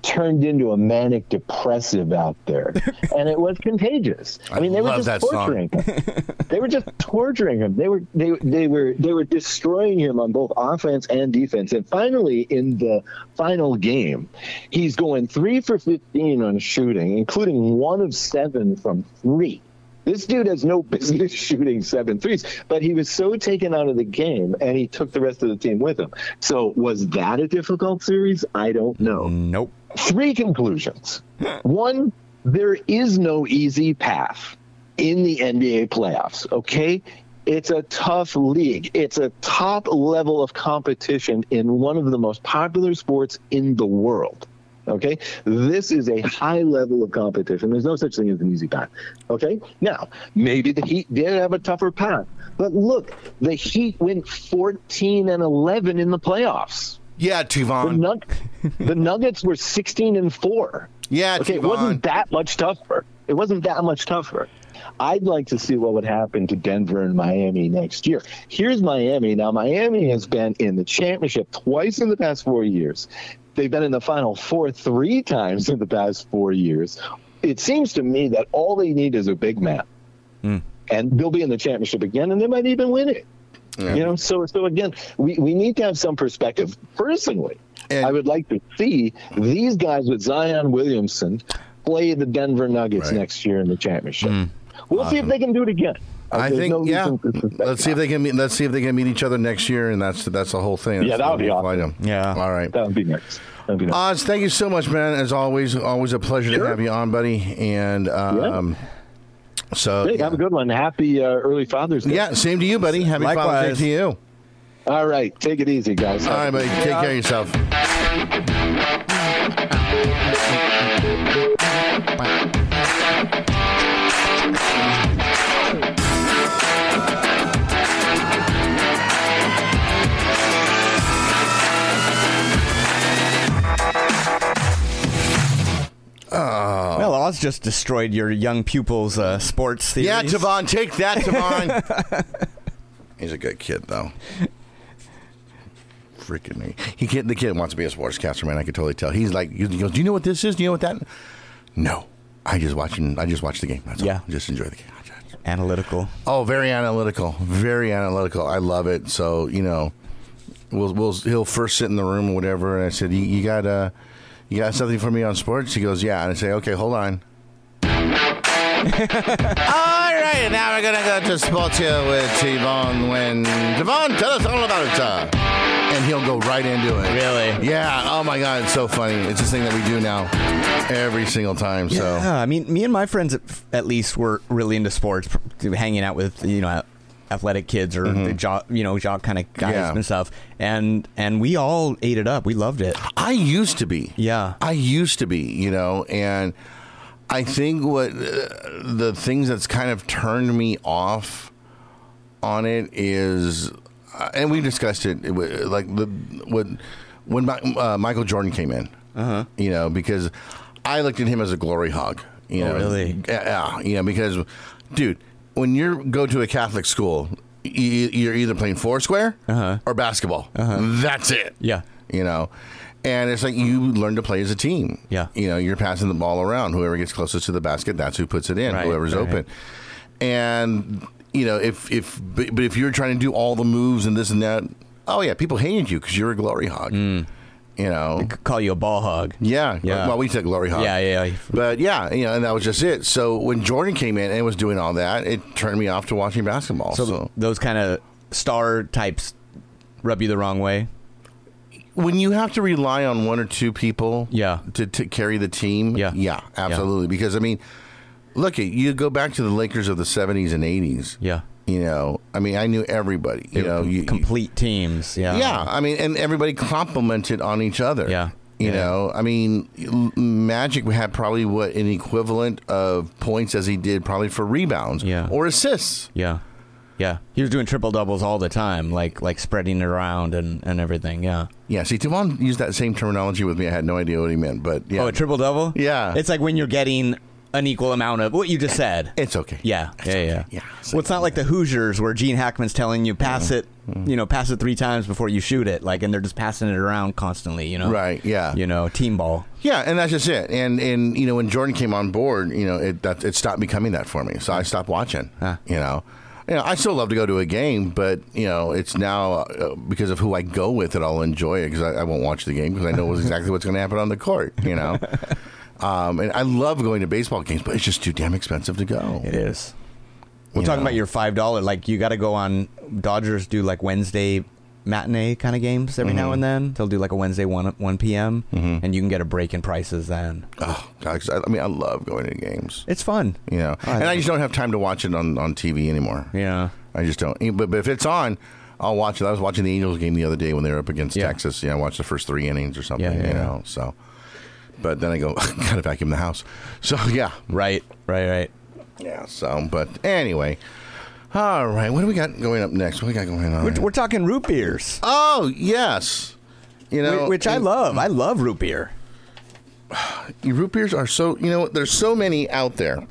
turned into a manic depressive out there, and it was contagious. I, I mean, they were just torturing song. him. They were just torturing him. They were they they were they were destroying him on both offense and defense. And finally, in the final game, he's going three for fifteen on shooting, including one of seven from three. This dude has no business shooting seven threes, but he was so taken out of the game, and he took the rest of the team with him. So was that a difficult series? I don't know.
Nope.
Three conclusions. One, there is no easy path in the N B A playoffs, okay? It's a tough league. It's a top level of competition in one of the most popular sports in the world. Okay, this is a high level of competition. There's no such thing as an easy path. Okay, now maybe the Heat did have a tougher path, but look, the Heat went fourteen and eleven in the playoffs.
Yeah, Tevon.
The, Nug- the Nuggets were sixteen and four.
Yeah,
okay,
Tevon.
It wasn't that much tougher. It wasn't that much tougher. I'd like to see what would happen to Denver and Miami next year. Here's Miami. Now, Miami has been in the championship twice in the past four years. They've been in the Final Four three times in the past four years. It seems to me that all they need is a big man. Mm. And they'll be in the championship again, and they might even win it. Yeah. You know, so so again, we, we need to have some perspective. Personally, and I would like to see these guys with Zion Williamson play the Denver Nuggets right. next year in the championship. Mm. We'll awesome. see if they can do it again.
I There's think, no yeah. Let's see if they can meet. Let's see if they can meet each other next year, and that's that's the whole thing. That's
yeah, that would be awesome.
Yeah, all right.
That would be nice. Be nice.
Oz, thank you so much, man. As always, always a pleasure sure. to have you on, buddy. And um, yeah. so,
hey,
yeah.
have a good one. Happy uh, early Father's Day.
Yeah, same to you, buddy. Happy Likewise. Father's Day to you.
All right, take it easy, guys.
All right, buddy. Take yeah. care of yourself.
Oh. Well, Oz just destroyed your young pupil's uh, sports theories.
Yeah, Tevon, take that, Tevon. He's a good kid, though. Freaking me. He can't, the kid wants to be a sportscaster, man. I can totally tell. He's like, he goes, do you know what this is? Do you know what that? No. I just watching. I just watch the game. That's
yeah.
all. Just enjoy the game.
Analytical.
Oh, very analytical. Very analytical. I love it. So, you know, we'll, we'll he'll first sit in the room or whatever, and I said, you, you got uh, you got something for me on sports? He goes, yeah. And I say, okay, hold on. All right, now we're gonna go to sports here with Tevon. When Tevon, tell us all about it, uh, and he'll go right into it.
Really?
Yeah. Oh my God, it's so funny. It's this thing that we do now every single time.
Yeah,
so
I mean, me and my friends at, at least were really into sports, hanging out with you know athletic kids or mm-hmm. the jock, you know jock kind of guys yeah. and stuff, and and we all ate it up. We loved it.
I used to be.
Yeah.
I used to be. You know, and I think what uh, the things that's kind of turned me off on it is, uh, and we discussed it, it like the when when uh, Michael Jordan came in, uh-huh. you know, because I looked at him as a glory hog. You
oh,
know,
really?
Yeah, you know, because, dude, when you go to a Catholic school, you're either playing foursquare uh-huh. or basketball. Uh-huh. That's it.
Yeah,
you know. And it's like you learn to play as a team.
Yeah.
You know, you're passing the ball around. Whoever gets closest to the basket, that's who puts it in,
right,
whoever's
right,
open.
Right.
And, you know, if, if, but if you're trying to do all the moves and this and that, oh, yeah, people hated you because you're a glory hog.
Mm.
You know,
they call you a ball hog.
Yeah. yeah. Well, we said glory hog.
Yeah, yeah, yeah.
But, yeah, you know, and that was just it. So when Jordan came in and was doing all that, it turned me off to watching basketball.
So,
so.
those kind of star types rub you the wrong way?
When you have to rely on one or two people
yeah.
to, to carry the team,
yeah,
yeah absolutely. Yeah. Because, I mean, look, you go back to the Lakers of the seventies and eighties.
Yeah.
You know, I mean, I knew everybody. You
they
know,
com-
you,
complete teams. Yeah.
Yeah. I mean, and everybody complimented on each other.
Yeah.
You
yeah.
know, I mean, Magic had probably what an equivalent of points as he did probably for rebounds
yeah.
or assists.
Yeah. Yeah, he was doing triple doubles all the time, like like spreading it around and, and everything. Yeah,
yeah. See, Tevon used that same terminology with me. I had no idea what he meant, but yeah.
Oh, a triple double?
Yeah,
it's like when you're getting an equal amount of what you just said.
It's okay.
Yeah,
It's
yeah,
okay.
yeah.
yeah
Well, it's not like the Hoosiers where Gene Hackman's telling you pass
Mm-hmm.
it,
Mm-hmm.
you know, pass it three times before you shoot it, like, and they're just passing it around constantly, you know.
Right. Yeah.
You know, team ball.
Yeah, and that's just it. And and you know, when Jordan came on board, you know, it that it stopped becoming that for me. So I stopped watching.
Huh.
You know, you know, I still love to go to a game, but you know, it's now uh, because of who I go with that I'll enjoy it because I, I won't watch the game because I know exactly what's going to happen on the court. You know, um, and I love going to baseball games, but it's just too damn expensive to go.
It is. We're
You
talking
know.
about your five dollar. Like, you got to go on. Dodgers do like Wednesday matinee kind of games every
Mm-hmm.
now and then. They'll do like a Wednesday one one p.m.
Mm-hmm.
and you can get a break in prices then.
Oh, God, 'cause I, I mean, I love going to games.
It's fun.
You know,
I
and I
think-
just don't have time to watch it on, on T V anymore.
Yeah.
I just don't. But, but if it's on, I'll watch it. I was watching the Angels game the other day when they were up against
Yeah.
Texas. Yeah, I watched the first three innings or something.
Yeah, yeah,
you
yeah.
know, so. But then I go, gotta vacuum the house. So yeah,
Right. Right. Right.
yeah. So, but anyway, all right. What do we got going up next? What do we got going on?
We're, we're talking root beers,
oh yes, you know,
whi- which I
and
love. I love root beer.
root beers are so. You know, there's so many out there.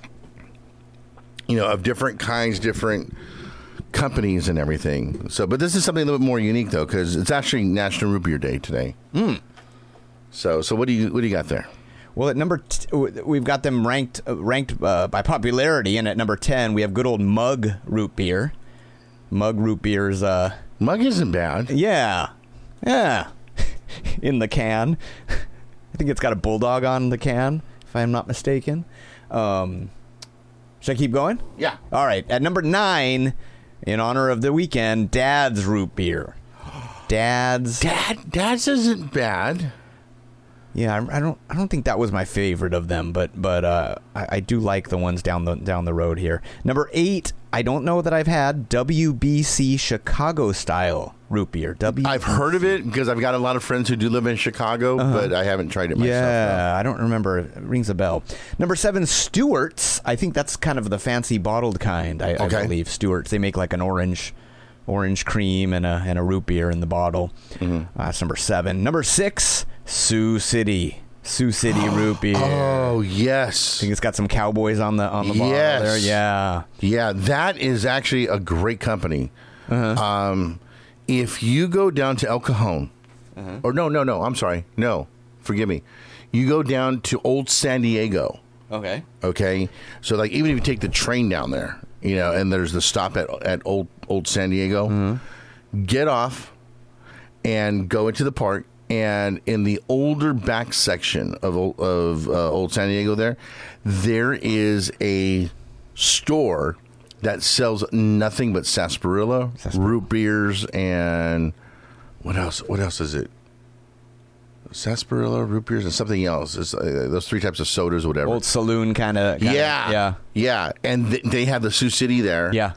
You know, of different kinds, different companies and everything. So, but this is something a little bit more unique though, because it's actually National Root Beer Day today.
Mm.
So, so what do you what do you got there?
Well, at number, t- we've got them ranked uh, ranked uh, by popularity, and at number ten, we have good old Mug root beer. Mug root beer's, uh,
Mug isn't bad.
yeah, yeah, in the can. I think it's got a bulldog on the can, if I'm not mistaken. Um, should I keep going?
Yeah.
All right. At number nine, in honor of the weekend, Dad's root beer. Dad's.
Dad, Dad's isn't bad.
Yeah, I, I don't. I don't think that was my favorite of them, but but uh, I, I do like the ones down the down the road here. Number eight, I don't know that I've had W B C Chicago style root beer. W.
I've heard of it because I've got a lot of friends who do live in Chicago, but I haven't tried it myself.
Yeah, I don't remember. It rings a bell. Number seven, Stewart's. I think that's kind of the fancy bottled kind. I,
Okay.
I believe Stewart's. They make like an orange, orange cream and a and a root beer in the bottle.
Mm-hmm.
Uh, that's number seven. Number six, Sioux City. Sioux City root beer.
Oh
I
yes,
think it's got some cowboys on the on the bottle
Yes.
there. Yeah.
yeah. That is actually a great company.
Uh-huh.
Um, if you go down to El Cajon,
Uh-huh.
or no, no, no, I'm sorry, no, forgive me. You go down to Old San Diego.
Okay.
Okay, so like even if you take the train down there, you know, and there's the stop at at Old Old San Diego,
Mm-hmm.
get off and go into the park. And in the older back section of Ol- of uh, Old San Diego, there, there is a store that sells nothing but sarsaparilla,
Sarsaparilla.
root beers, and what else? What else is it? Sarsaparilla, root beers, and something else. It's, uh, those three types of sodas, whatever.
Old saloon kind of.
Yeah,
Yeah.
yeah, and th- they have the Sioux City there.
Yeah.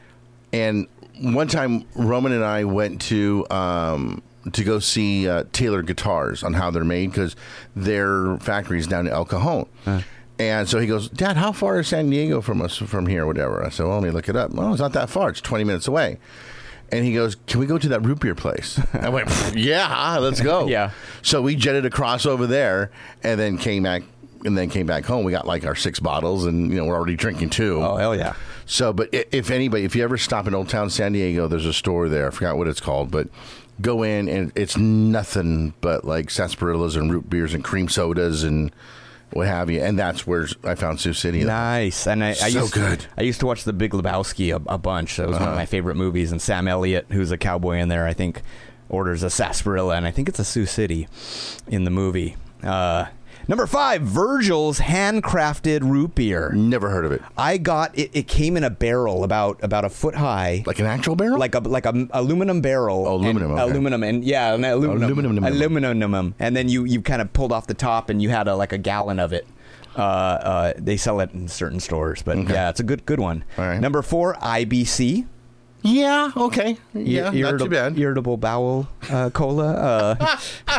And one time, Roman and I went to um, to go see uh, Taylor Guitars on how they're made because their factory is down in El Cajon. And so he goes, Dad, how far is San Diego from us from here, whatever? I said, well, let me look it up. Well, it's not that far. It's twenty minutes away. And he goes, can we go to that root beer place? I went, yeah, let's go.
Yeah.
So we jetted across over there and then came back and then came back home. We got like our six bottles and, you know, we're already drinking two.
Oh, hell yeah.
So, but i- if anybody, if you ever stop in Old Town San Diego, there's a store there. I forgot what it's called, but go in and it's nothing but like sarsaparillas and root beers and cream sodas and what have you. And that's where I found Sioux City.
Nice. And I, I
So
used
good.
I used to watch The Big Lebowski a, a bunch. That was one of
Uh-huh.
my favorite movies. And Sam Elliott, who's a cowboy in there, I think orders a sarsaparilla, and I think it's a Sioux City in the movie. Uh, number five, Virgil's handcrafted root beer.
Never heard of it.
I got it. It came in a barrel about about a foot high.
Like an actual barrel?
Like a like a aluminum barrel.
Oh, aluminum,
And,
okay.
Aluminum and yeah, an aluminum.
Aluminum.
Aluminum. And then you, you kind of pulled off the top, and you had a, like a gallon of it. Uh, uh, they sell it in certain stores, but
Okay.
yeah, it's a good good one.
All right.
Number four, I B C.
Yeah, okay. Yeah, not
Irritable-
too bad.
Irritable bowel uh, cola. Uh,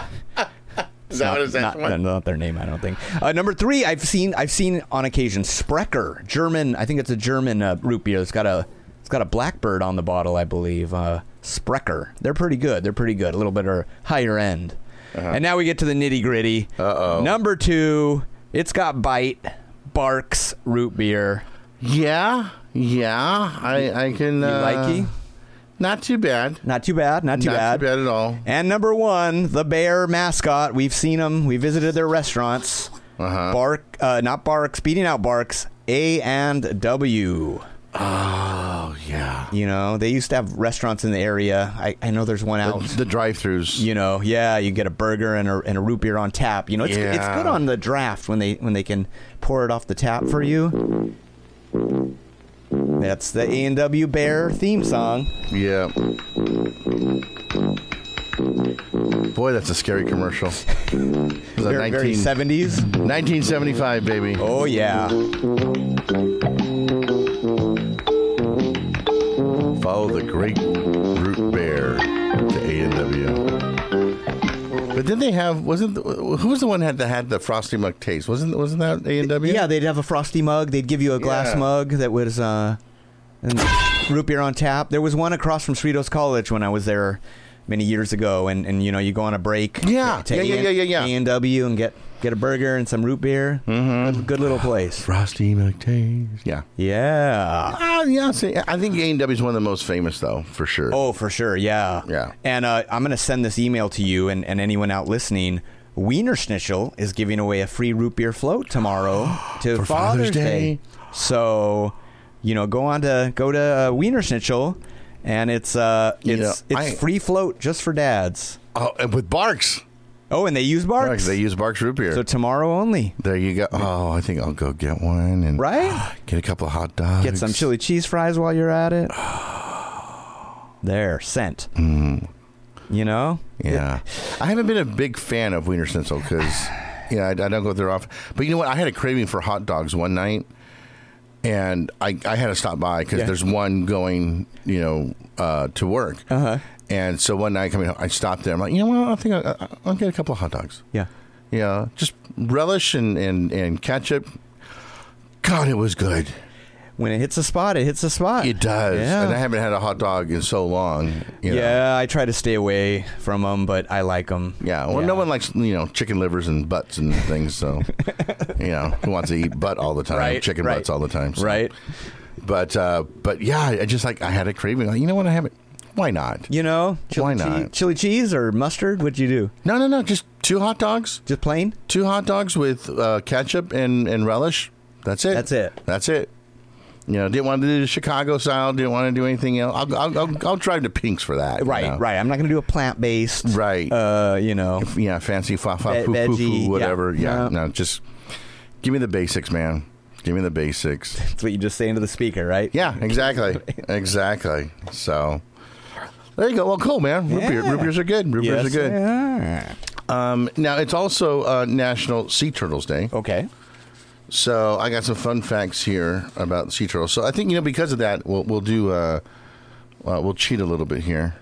Is that what it's
not,
that
not, not their name, I don't think. Uh, number three, I've seen I've seen on occasion Sprecher, German. I think it's a German uh, root beer. It's got a it's got a blackbird on the bottle, I believe. Uh, Sprecher. They're pretty good. They're pretty good. A little bit of higher end. And now we get to the nitty gritty.
Uh-oh.
Number two, it's got bite, Barks root beer.
Yeah, yeah. I, I can.
You
uh,
likey?
Not too bad.
Not too bad. Not too
Not
bad.
too bad at all.
And number one, the Bear mascot. We've seen them. We visited their restaurants.
Uh-huh.
Bark, uh, not Barks, beating out Barks. A and W.
Oh, yeah.
You know, they used to have restaurants in the area. I, I know there's one out.
The, the drive-thrus.
You know, yeah, you get a burger and a, and a root beer on tap. You know, it's
Yeah.
it's good on the draft when they when they can pour it off the tap for you. That's the A and W Bear theme song.
Yeah. Boy, that's a scary commercial. Was that
Very, very seventies.
nineteen seventy-five, baby.
Oh, yeah.
Follow the great root bear to A and W. But didn't they have? Wasn't who was the one that had, that had the Frosty Mug taste? Wasn't wasn't that A and W?
Yeah, they'd have a frosty mug. They'd give you a glass
Yeah.
mug that was uh, and root beer on tap. There was one across from Cerritos College when I was there many years ago, and, and you know, you go on a break.
Yeah.
to
Yeah, yeah, yeah, yeah, yeah.
A and W and get get a burger and some root beer. Mm-hmm. Good, good little place.
Frosty Mug taste. Yeah.
Yeah.
Uh, yeah. See, I think A and W is one of the most famous, though, for sure.
Oh, for sure. Yeah.
Yeah.
And uh, I'm going to send this email to you and, and anyone out listening. Wiener Schnitzel is giving away a free root beer float tomorrow to
For
Father's,
Father's
Day.
Day.
So, you know, go on to go to uh, Wiener Schnitzel, and it's uh, it's
You know,
it's
I-
free float just for dads.
Oh, and with Barks.
Oh, and they use Barks.
Barks. They use Barks root beer.
So tomorrow only.
There you go. Oh, I think I'll go get one and
Right?
get a couple of hot dogs.
Get some chili cheese fries while you're at it. There, sent.
Mm.
You know?
Yeah, I haven't been a big fan of Wiener Schnitzel because, you know, I, I don't go there often. But you know what? I had a craving for hot dogs one night, and I, I had to stop by because
Yeah.
there's one going, you know, uh, to work.
Uh-huh.
And so one night coming home, I stopped there. I'm like, you know what? I think I, I, I'll get a couple of hot dogs.
Yeah.
Yeah, just relish and, and, and ketchup. God, it was good.
When it hits a spot, it hits a spot.
It does.
Yeah.
And I haven't had a hot dog in so long. You know.
Yeah, I try to stay away from them, but I like them.
Yeah, well, no one likes, you know, chicken livers and butts and things, so, you know, who wants to eat butt all the time,
Right,
chicken
right.
butts all the time. So.
Right.
But, uh, but yeah, I just like, I had a craving. Like, you know what, I haven't, why not?
You know, chili
Why not?
Cheese, chili cheese or mustard? What'd you do?
No, no, no, just two hot dogs.
Just plain?
Two hot dogs with uh, ketchup and, and relish. That's it.
That's it.
That's it. You know, didn't want to do the Chicago style. Didn't want to do anything else. I'll, I'll, I'll, I'll drive to Pink's for that. you
Right,
know?
right. I'm not going to do a plant-based.
Right.
Uh, you know.
Yeah, fancy fa fa
Ve-
foo foo
veggie,
foo whatever.
yeah.
Yeah,
No.
no, just give me the basics, man. Give me the basics.
That's what you just say into the speaker, right?
Yeah, exactly, exactly. So there you go. Well, cool, man. Root, beer,
Yeah.
root beers are good. Root
Yes,
beers are good.
they are.
Um, now it's also uh, National Sea Turtles Day.
Okay.
So I got some fun facts here about sea turtles. So I think, you know, because of that, we'll we'll do uh, uh, we'll cheat a little bit here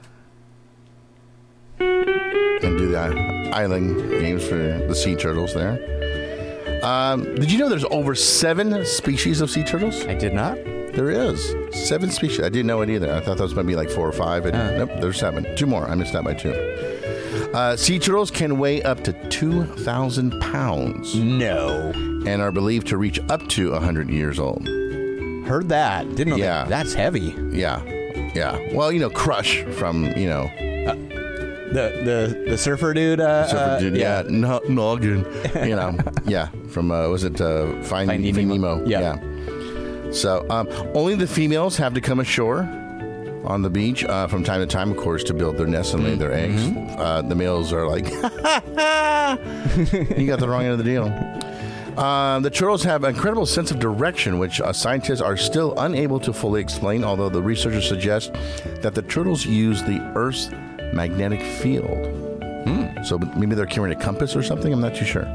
and do that island games for the sea turtles there. Um, did you know there's over seven species of sea turtles?
I did not.
There is seven species. I didn't know it either. I thought that was going to be like four or five. And
Uh.
nope, there's seven. Two more. I missed out by two. Uh, sea turtles can weigh up to two thousand pounds
No.
and are believed to reach up to one hundred years old.
Heard that. Didn't know
Yeah.
that. That's heavy.
Yeah. Yeah. Well, you know, Crush from, you know,
The the the surfer dude. Uh,
Surfer
uh,
Dude. Yeah. No, Noggin. You know, yeah. From, uh, was it uh, Finding,
Finding
Finding
Nemo.
Nemo?
Yeah.
So um, only the females have to come ashore on the beach uh, from time to time, of course, to build their nests and lay their eggs. Uh, the males are like, you got the wrong end of the deal. Um, the turtles have an incredible sense of direction, which uh, scientists are still unable to fully explain, although the researchers suggest that the turtles use the Earth's magnetic field. So maybe they're carrying a compass or something? I'm not too sure.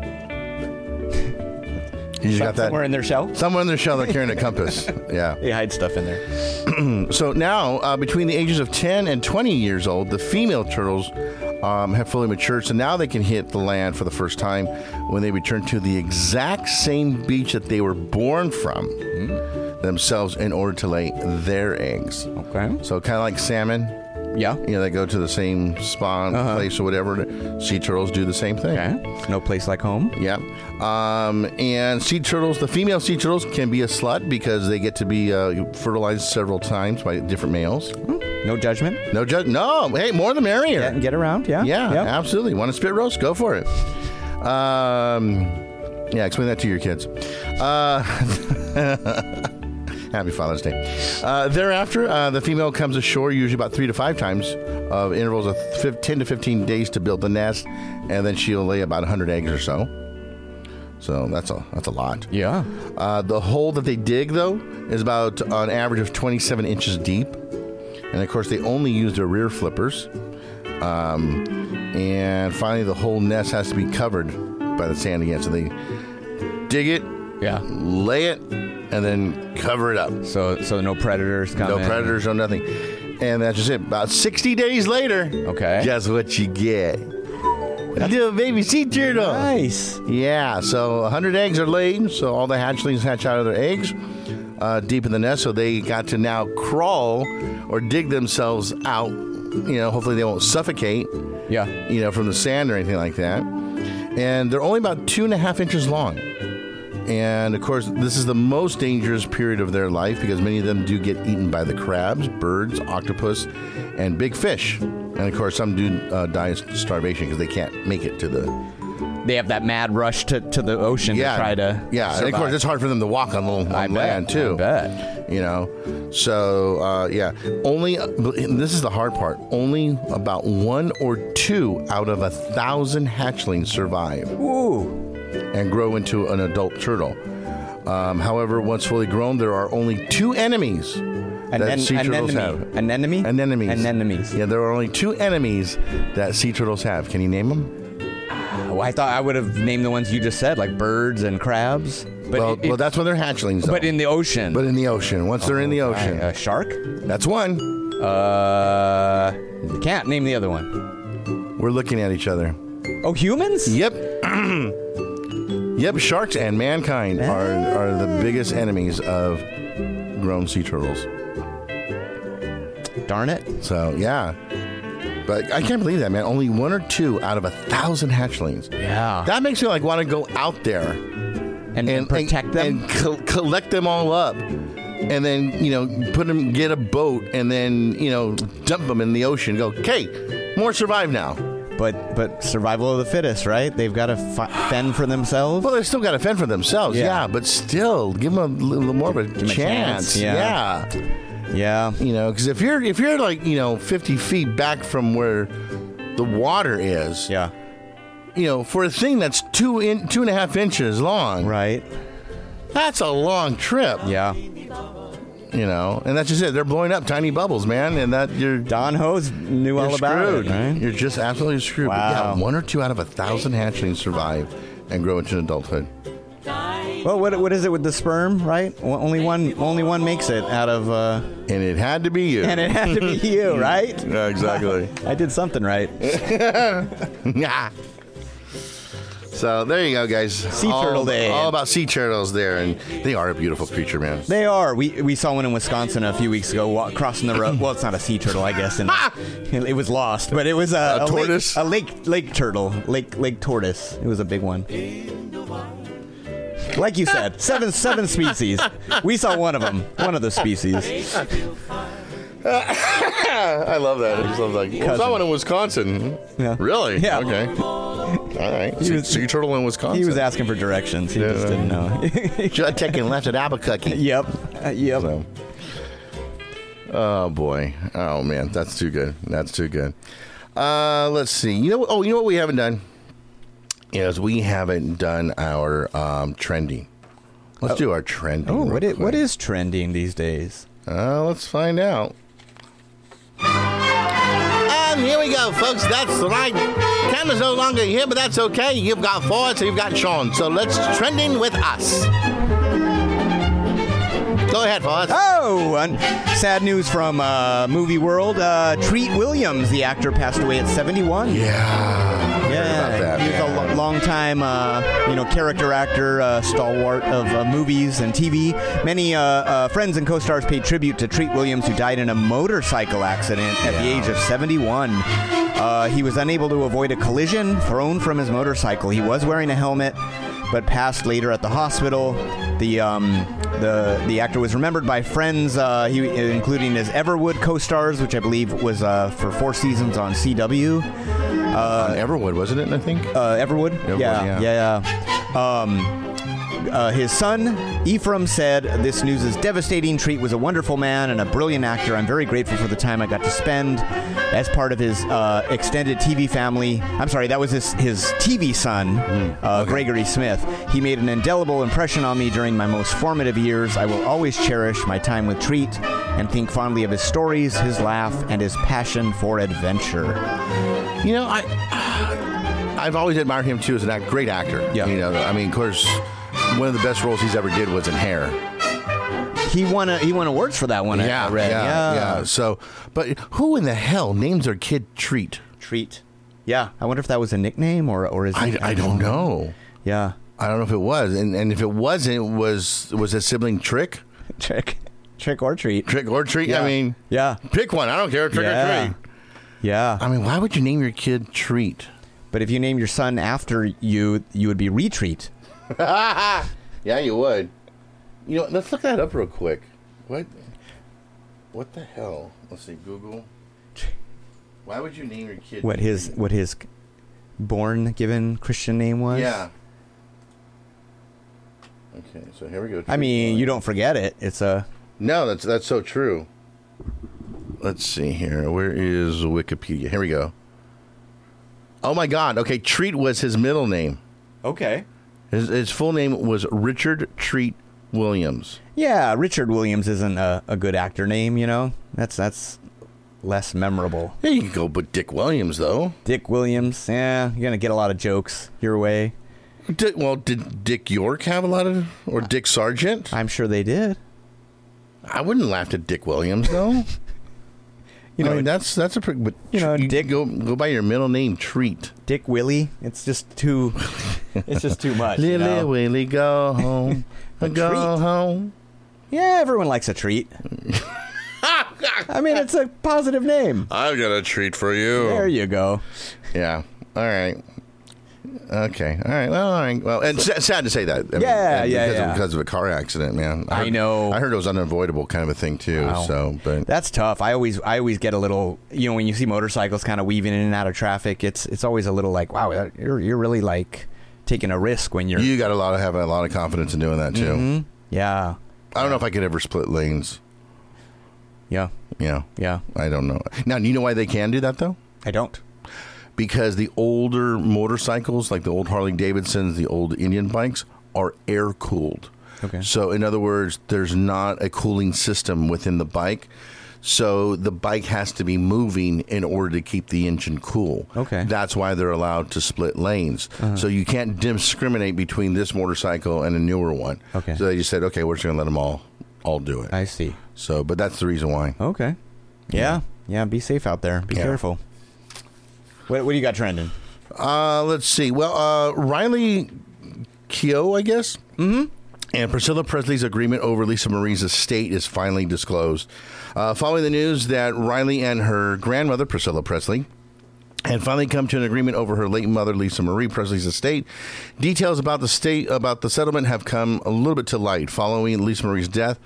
You just got that?
Somewhere in their shell.
Somewhere in their shell, they're carrying a compass. Yeah.
They hide stuff in there.
So now, uh, between the ages of ten and twenty years old, the female turtles um, have fully matured. So now they can hit the land for the first time when they return to the exact same beach that they were born from themselves in order to lay their eggs.
Okay.
So kind of like salmon.
Yeah.
You know, they go to the same spawn
Uh-huh.
place or whatever. Sea turtles do the same thing.
Okay. No place like home.
Yeah. Um, and sea turtles, the female sea turtles can be a slut because they get to be uh, fertilized several times by different males.
No judgment.
No judge. No. Hey, more the merrier.
Get, get around. Yeah.
Yeah,
Yep.
absolutely. Want to spit roast? Go for it. Um, yeah, explain that to your kids. Uh, happy Father's Day. Uh, thereafter, uh, the female comes ashore usually about three to five times, of intervals of ten to fifteen days to build the nest, and then she'll lay about one hundred eggs or so. So that's a that's a lot.
Yeah.
Uh, the hole that they dig, though, is about an average of twenty-seven inches deep. And, of course, they only use their rear flippers. Um, and finally, the whole nest has to be covered by the sand again. So they dig it,
Yeah.
lay it, and then cover it up.
So so no predators come
No
in.
predators, no nothing. And that's just it. About sixty days later,
Okay.
guess what you get? A little baby sea turtle.
Nice.
Yeah, so one hundred eggs are laid, so all the hatchlings hatch out of their eggs uh, deep in the nest, so they got to now crawl or dig themselves out. You know, hopefully they won't suffocate,
Yeah.
you know, from the sand or anything like that. And they're only about two and a half inches long. And, of course, this is the most dangerous period of their life because many of them do get eaten by the crabs, birds, octopus, and big fish. And, of course, some do uh, die of starvation because they can't make it to the...
They have that mad rush to, to the ocean
Yeah,
to try to
yeah. And, of
survive.
course, it's hard for them to walk on, little,
I
on
bet,
land, too.
I bet.
You know? So, uh, yeah. Only... And this is the hard part. Only about one or two out of a thousand hatchlings survive.
Ooh.
And grow into an adult turtle. Um, however, once fully grown, there are only two enemies
An,
that
en-
sea
an
turtles
enemy.
have.
An enemy?
Anemones.
Anemones.
Yeah, there are only two enemies that sea turtles have. Can you name them?
Well, I thought I would have named the ones you just said, like birds and crabs. But
well,
it- it-
well, that's when they're hatchlings. Though.
but in the ocean.
but in the ocean. Once they're in the ocean,
A shark?
that's one.
Uh, can't name the other one.
We're looking at each other.
Oh, humans?
Yep. Yep. Sharks and mankind are are the biggest enemies of grown sea turtles.
Darn it.
So yeah. But I can't believe that, man. Only one or two out of a thousand hatchlings.
Yeah.
That makes me like want to go out there
and, and protect them?
and co- collect them all up, and then you know put them, get a boat, and then you know dump them in the ocean. Go, okay, more survive now.
But but survival of the fittest, right? They've got to fi- fend for themselves.
Well, they still got to fend for themselves,
Yeah.
yeah. But still, give them a little more of a
them a
chance.
chance, yeah.
yeah.
Yeah.
You know, because if you're if you're like you know fifty feet back from where the water is,
Yeah.
you know, for a thing that's two in two and a half inches long,
Right.
that's a long trip.
Yeah.
You know, and that's just it. They're blowing up tiny bubbles, man, and that you're
Don Hose knew
you're
all about
screwed.
it, right?
You're just absolutely screwed. But
Wow.
yeah, one or two out of a thousand hatchlings survive and grow into adulthood.
Well, what what is it with the sperm, right? O- Only one only one makes it out of uh
And it had to be you.
and it had to be you, right?
Yeah, exactly.
I did something right.
Yeah. So there you go, guys.
Sea
all,
turtle day.
All about sea turtles there, and they are a beautiful creature, man.
They are. We we saw one in Wisconsin a few weeks ago, walk, crossing the road. Well, it's not a sea turtle, I guess, and it was lost. But it was a,
A
lake-
tortoise?
a lake lake turtle, lake lake tortoise. It was a big one. Like you said, seven seven species. We saw one of them, one of the species.
I love that. I just love that. Well, that one in Wisconsin.
Yeah.
Really?
Yeah.
Okay. All right. Sea,
was-
sea turtle in Wisconsin.
He was asking for directions. He just didn't know.
Just taking left at Albuquerque.
Yep. Uh, yep.
So. Oh boy. Oh man, that's too good. That's too good. Uh, let's see. You know. Oh, you know what we haven't done is we haven't done our um, trending. Let's do our trending.
Oh,
real
what is,
quick.
what is trending these days?
Uh, let's find out. And here we go, folks. That's right. Cam is no longer here, but that's okay. You've got Ford, so you've got Sean. So let's trending with us. Go ahead, Foz.
Oh, and sad news from uh, movie world. Uh, Treat Williams, the actor, passed away at seventy-one.
Yeah.
Yeah,
about that,
he was
yeah.
a lo- long time, uh, you know, character actor, uh, stalwart of uh, movies and T V. Many uh, uh, friends and co-stars paid tribute to Treat Williams, who died in a motorcycle accident at
Yeah.
the age of seventy-one. Uh, he was unable to avoid a collision, thrown from his motorcycle. He was wearing a helmet, but passed later at the hospital. The um, the the actor was remembered by friends, uh, he, including his Everwood co-stars, which I believe was uh, for four seasons on C W. Uh,
On Everwood, wasn't it, I think?
Uh, Everwood?
Everwood,
yeah, yeah, yeah. Um, uh, his son, Ephraim, said, "This news is devastating. Treat was a wonderful man and a brilliant actor. I'm very grateful for the time I got to spend as part of his uh, extended T V family." I'm sorry, that was his, his T V son, mm, uh, okay. Gregory Smith. "He made an indelible impression on me during my most formative years. I will always cherish my time with Treat and think fondly of his stories, his laugh, and his passion for adventure."
You know, I, I've always admired him, too, as a act, great actor.
Yeah.
You know, I mean, of course, one of the best roles he's ever did was in Hair.
He won a, he won awards for that one.
Yeah,
I read.
yeah,
yeah,
yeah. So, but who in the hell names their kid Treat?
Treat. Yeah, I wonder if that was a nickname or or is
I,
it,
I don't know.
Yeah,
I don't know if it was, and and if it wasn't, was was a sibling Trick?
Trick, Trick or Treat?
Trick or Treat?
Yeah.
I mean,
yeah,
pick one. I don't care. Trick
yeah.
or Treat.
Yeah.
I mean, why would you name your kid Treat?
But if you name your son after you, you would be Retreat.
Yeah, you would. You know, let's look that up real quick. What? What the hell? Let's see. Google. Why would you name your kid?
What his what his born given Christian name was?
Yeah. Okay, so here we go.
I mean, you don't forget it. It's a
no. That's that's so true. Let's see here. Where is Wikipedia? Here we go. Oh my God. Okay, Treat was his middle name.
okay.
His, his full name was Richard Treat Williams.
Yeah, Richard Williams isn't a, a good actor name. You know, that's that's less memorable.
Yeah, you can go, but Dick Williams though.
Dick Williams. Yeah, you're gonna get a lot of jokes your way.
Dick, well, did Dick York have a lot of, or Dick Sargent?
I'm sure they did.
I wouldn't laugh at Dick Williams though. You know, I mean, that's that's a pretty. But
you know,
you
Dick
go go by your middle name, Treat.
Dick Willie. It's just too. It's just too much.
Lily
you know?
Willie, go home, go
treat.
home.
Yeah, everyone likes a treat. I mean, it's a positive name.
I've got a treat for you.
There you go.
Yeah. All right. Okay. All right. Well, all right. Well, and s- sad to say that. I
Yeah,
mean,
yeah,
because
yeah.
Of, because of a car accident, man.
I
heard,
know.
I heard it was unavoidable, kind of a thing too.
Wow.
So, but
That's tough. I always, I always get a little, you know, when you see motorcycles kind of weaving in and out of traffic, it's, it's always a little like, wow, you're, you're really like taking a risk when you're.
you got a lot of have a lot of confidence in doing that too.
Mhm. Yeah.
I don't know if I could ever split lanes.
Yeah.
Yeah.
Yeah.
I don't know. Now, do you know why they can do that though?
I don't.
Because the older motorcycles, like the old Harley Davidsons, the old Indian bikes, are air cooled.
Okay.
So, in other words, there's not a cooling system within the bike. So, the bike has to be moving in order to keep the engine cool.
Okay.
That's why they're allowed to split lanes.
Uh-huh.
So, you can't discriminate between this motorcycle and a newer one.
Okay.
So, they just said, okay, we're just going to let them all, all do it.
I see.
So, but that's the reason why.
Okay. Yeah. Yeah. Be safe out there. Be
Yeah.
careful. What, what do you got trending?
Uh, let's see. Well, uh, Riley Keough, I guess. Mm-hmm. And Priscilla Presley's agreement over Lisa Marie's estate is finally disclosed. Uh, following the news that Riley and her grandmother, Priscilla Presley, had finally come to an agreement over her late mother, Lisa Marie Presley's estate, details about the state about the settlement have come a little bit to light. Following Lisa Marie's death,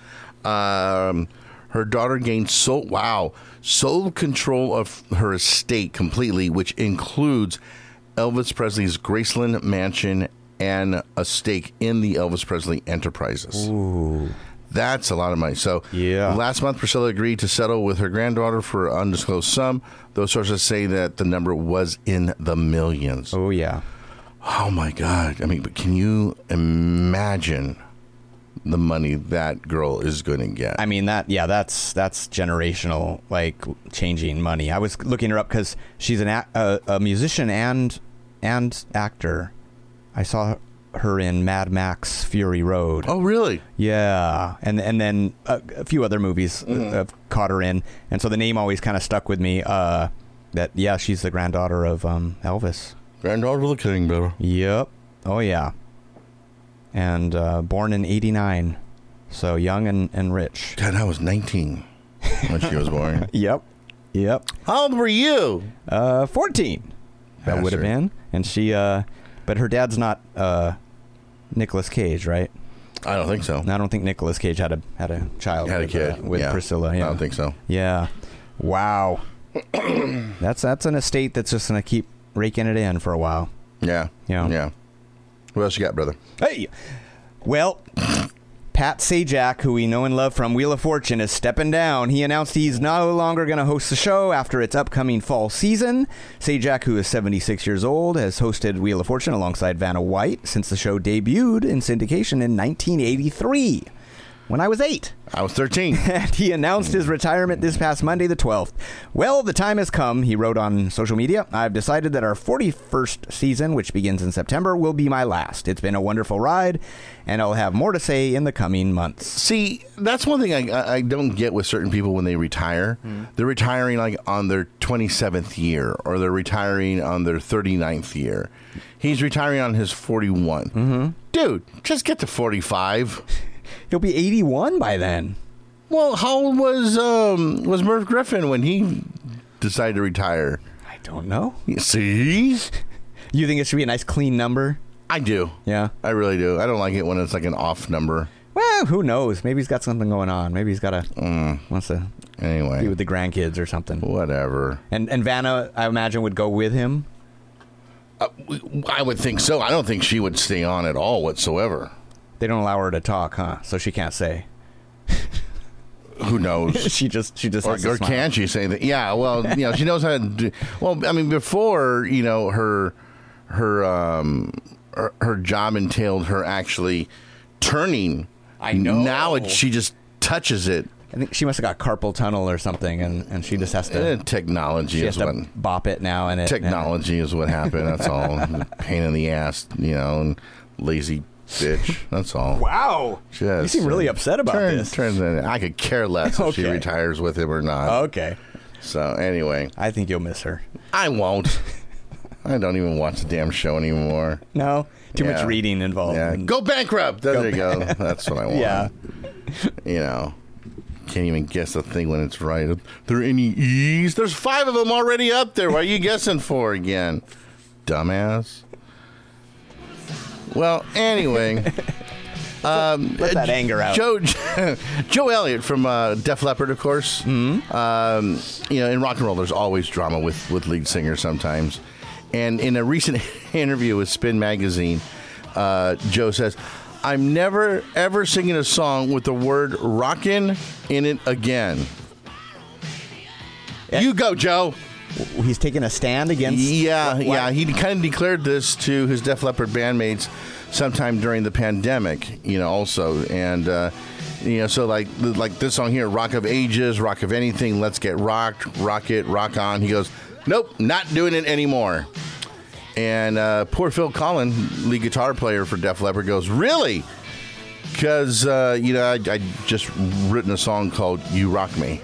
um, her daughter gained sole wow sole control of her estate completely, which includes Elvis Presley's Graceland mansion and a stake in the Elvis Presley Enterprises.
Ooh.
That's a lot of money. So
Yeah.
last month, Priscilla agreed to settle with her granddaughter for an undisclosed sum. Those sources say that the number was in the millions.
Oh, yeah.
Oh, my God. I mean, but can you imagine the money that girl is going to get?
I mean, that, yeah, that's that's generational, like, changing money. I was looking her up because she's an a, a, a musician and and actor. I saw her in Mad Max Fury Road.
Oh, really?
Yeah, and and then a, a few other movies mm-hmm. have caught her in, and so the name always kind of stuck with me. Uh, that yeah, she's the granddaughter of um, Elvis.
Granddaughter of the king, brother.
Yep. Oh yeah. And uh, born in eighty-nine, so young and, and rich.
God, I was nineteen when she was born.
Yep. Yep.
How old were you?
Uh, fourteen. That
Bastard.
would have been, and she. Uh, but her dad's not uh, Nicolas Cage, right?
I don't think so.
I don't think Nicolas Cage had a had a child.
Had a
with,
kid
uh, with
yeah.
Priscilla. Yeah.
I don't think so.
Yeah. Wow. that's that's an estate that's just gonna keep raking it in for a while.
Yeah.
Yeah.
Yeah. What else you got, brother?
Hey. Well, Pat Sajak, who we know and love from Wheel of Fortune, is stepping down. He announced he's no longer going to host the show after its upcoming fall season. Sajak, who is seventy-six years old, has hosted Wheel of Fortune alongside Vanna White since the show debuted in syndication in nineteen eighty-three, when I was eight.
I was thirteen.
And he announced his retirement this past Monday the twelfth. Well, the time has come, he wrote on social media. I've decided that our forty-first season, which begins in September, will be my last. It's been a wonderful ride, and I'll have more to say in the coming months.
See, that's one thing I, I don't get with certain people when they retire. Mm. They're retiring like on their twenty-seventh year, or they're retiring on their thirty-ninth year. He's retiring on his forty-one.
Mm-hmm.
Dude, just get to forty-five.
He'll be eighty-one by then.
Well, how old was um, was Merv Griffin when he decided to retire?
I don't know.
See?
You think it should be a nice clean number?
I do.
Yeah?
I really do. I don't like it when it's like an off number.
Well, who knows? Maybe he's got something going on. Maybe he's got a
mm.
wants to
anyway
be with the grandkids or something.
Whatever.
And and Vanna, I imagine, would go with him.
Uh, I would think so. I don't think she would stay on at all whatsoever.
They don't allow her to talk, huh? So she can't say.
Who knows?
she just she just
or,
has to
or
smile.
Can she say that? Yeah. Well, you know, she knows how to do. Well, I mean, before you know her her um her, her job entailed her actually turning.
I know.
Now it, she just touches it.
I think she must have got carpal tunnel or something, and, and she just has to.
Uh, technology
she
is
has
what.
To bop it now, and it.
Technology
and,
is what happened. That's all. Pain in the ass, you know, and lazy. Bitch, that's all.
Wow.
Just,
you seem really
uh,
upset about
turn,
this.
Turn the, I could care less if
okay.
she retires with him or not.
Okay.
So, anyway.
I think you'll miss her.
I won't. I don't even watch the damn show anymore.
No? Too
yeah.
much reading involved.
Yeah. Go bankrupt. There
go
you go. That's what I want.
Yeah.
You know. Can't even guess a thing when it's right. Are there any E's? There's five of them already up there. What are you guessing for again? Dumbass. Well, anyway... Um,
Let that anger out.
Joe Joe Elliott from uh, Def Leppard, of course.
Mm-hmm.
Um, you know, in rock and roll, there's always drama with, with lead singers sometimes. And in a recent interview with Spin Magazine, uh, Joe says, I'm never, ever singing a song with the word rockin' in it again. Yeah. You go, Joe.
He's taking a stand against...
Yeah,
what?
yeah. He kind of declared this to his Def Leppard bandmates sometime during the pandemic, you know, also. And, uh, you know, so like like this song here, Rock of Ages, Rock of Anything, Let's Get Rocked, Rock It, Rock On. He goes, nope, not doing it anymore. And uh, poor Phil Collin, lead guitar player for Def Leppard, goes, really? Because, uh, you know, I, I just written a song called You Rock Me.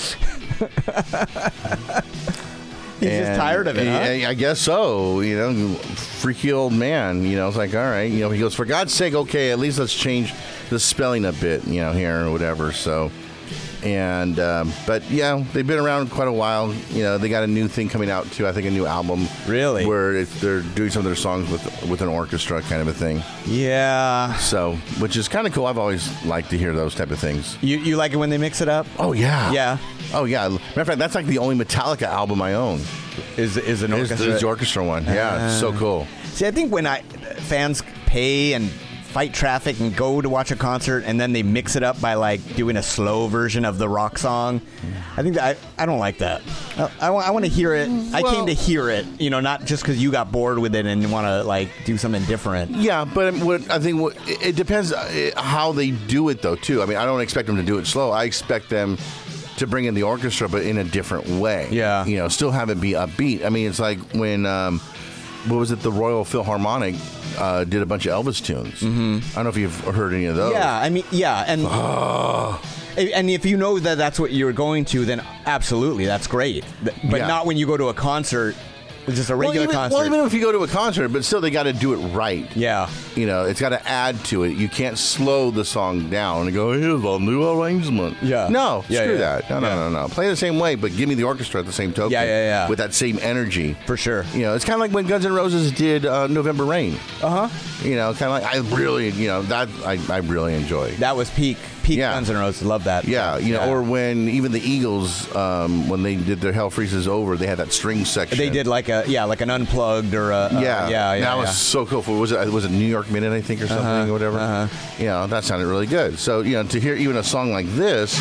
He's and just tired of it, huh?
I, I guess so. You know, freaky old man. You know, it's like, all right. You know, he goes, for God's sake, okay, at least let's change the spelling a bit, you know, here or whatever. So, and, um, but, yeah, they've been around quite a while. You know, they got a new thing coming out, too. I think a new album.
Really?
Where it's, they're doing some of their songs with with an orchestra kind of a thing.
Yeah.
So, which is kind of cool. I've always liked to hear those type of things.
You you like it when they mix it up?
Oh, yeah.
Yeah.
Oh, yeah. Matter of fact, that's like the only Metallica album I own.
Is is an orchestra?
Is the orchestra one. Yeah, uh, it's so cool.
See, I think when I fans pay and fight traffic and go to watch a concert and then they mix it up by like doing a slow version of the rock song, I think that I, I don't like that. I, I, I want to hear it. I well, came to hear it, you know, not just because you got bored with it and want to like do something different.
Yeah, but what I think what, it depends how they do it though too. I mean, I don't expect them to do it slow. I expect them to bring in the orchestra, but in a different way.
Yeah.
You know, still have it be upbeat. I mean, it's like when, um, what was it? The Royal Philharmonic uh, did a bunch of Elvis tunes. Mm-hmm. I don't know if you've heard any of those.
Yeah, I mean, yeah, and
Oh.
and if you know that that's what you're going to, then absolutely, that's great. But
Yeah.
not when you go to a concert, just a
Well
regular
even,
concert.
well, even if you go to a concert, but still they got to do it right.
yeah.
You know, it's got to add to it. You can't slow the song down and go, here's a new arrangement.
Yeah.
No,
Yeah,
screw
yeah.
that. No, no,
Yeah.
no, no. Play the same way, but give me the orchestra at the same token.
Yeah, yeah, yeah.
With that same energy.
For sure.
You know, it's kind of like when Guns N' Roses did uh, November Rain.
Uh huh.
You know, kind of like, I really, you know, that I, I really enjoy.
That was peak, peak
Yeah.
Guns N' Roses. Love that.
Yeah, you know,
Yeah.
or when even the Eagles, um, when they did their Hell Freezes Over, they had that string section.
They did like a yeah, like an unplugged or a, uh,
Yeah,
yeah, yeah.
That
yeah.
was so cool. For, was it was it New York Minute, I think, or something,
Uh-huh,
or whatever?
uh-huh.
You know, that sounded really good. So, you know, to hear even a song like this.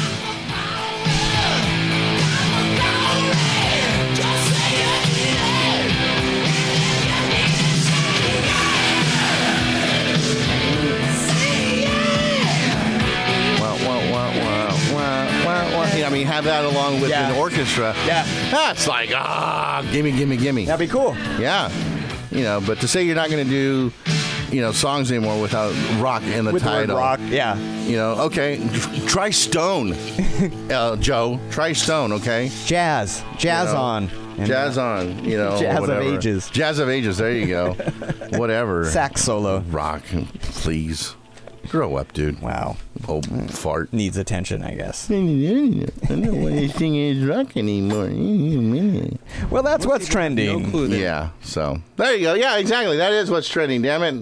Wah, wah, wah, wah, wah, wah, wah. You know, I mean, have that along with
Yeah.
an orchestra.
Yeah.
That's like, ah, gimme, gimme, gimme.
That'd be cool.
Yeah. You know, but to say you're not going to do, you know, songs anymore without rock in the
With the word
title.
rock, yeah.
You know, okay, try Stone, uh, Joe. Try Stone, okay?
Jazz, jazz
You know,
on, And,
Jazz
uh,
on, you know.
Jazz of
whatever.
Ages.
Jazz of Ages, there you go. Whatever.
sax solo.
Rock, please. Grow up, dude.
Wow,
Old fart.
needs attention, I guess.
I don't want to sing is rock anymore.
Well, that's what's trending.
Yeah, so there you go. Yeah, exactly. That is what's trending, damn it.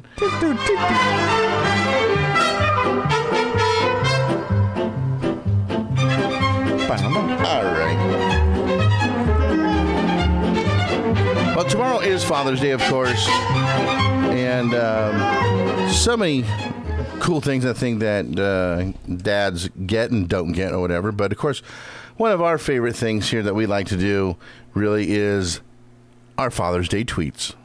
All right. Well, tomorrow is Father's Day, of course. And um, so many cool things I think that uh, dads get and don't get or whatever. But, of course, one of our favorite things here that we like to do really is our Father's Day tweets.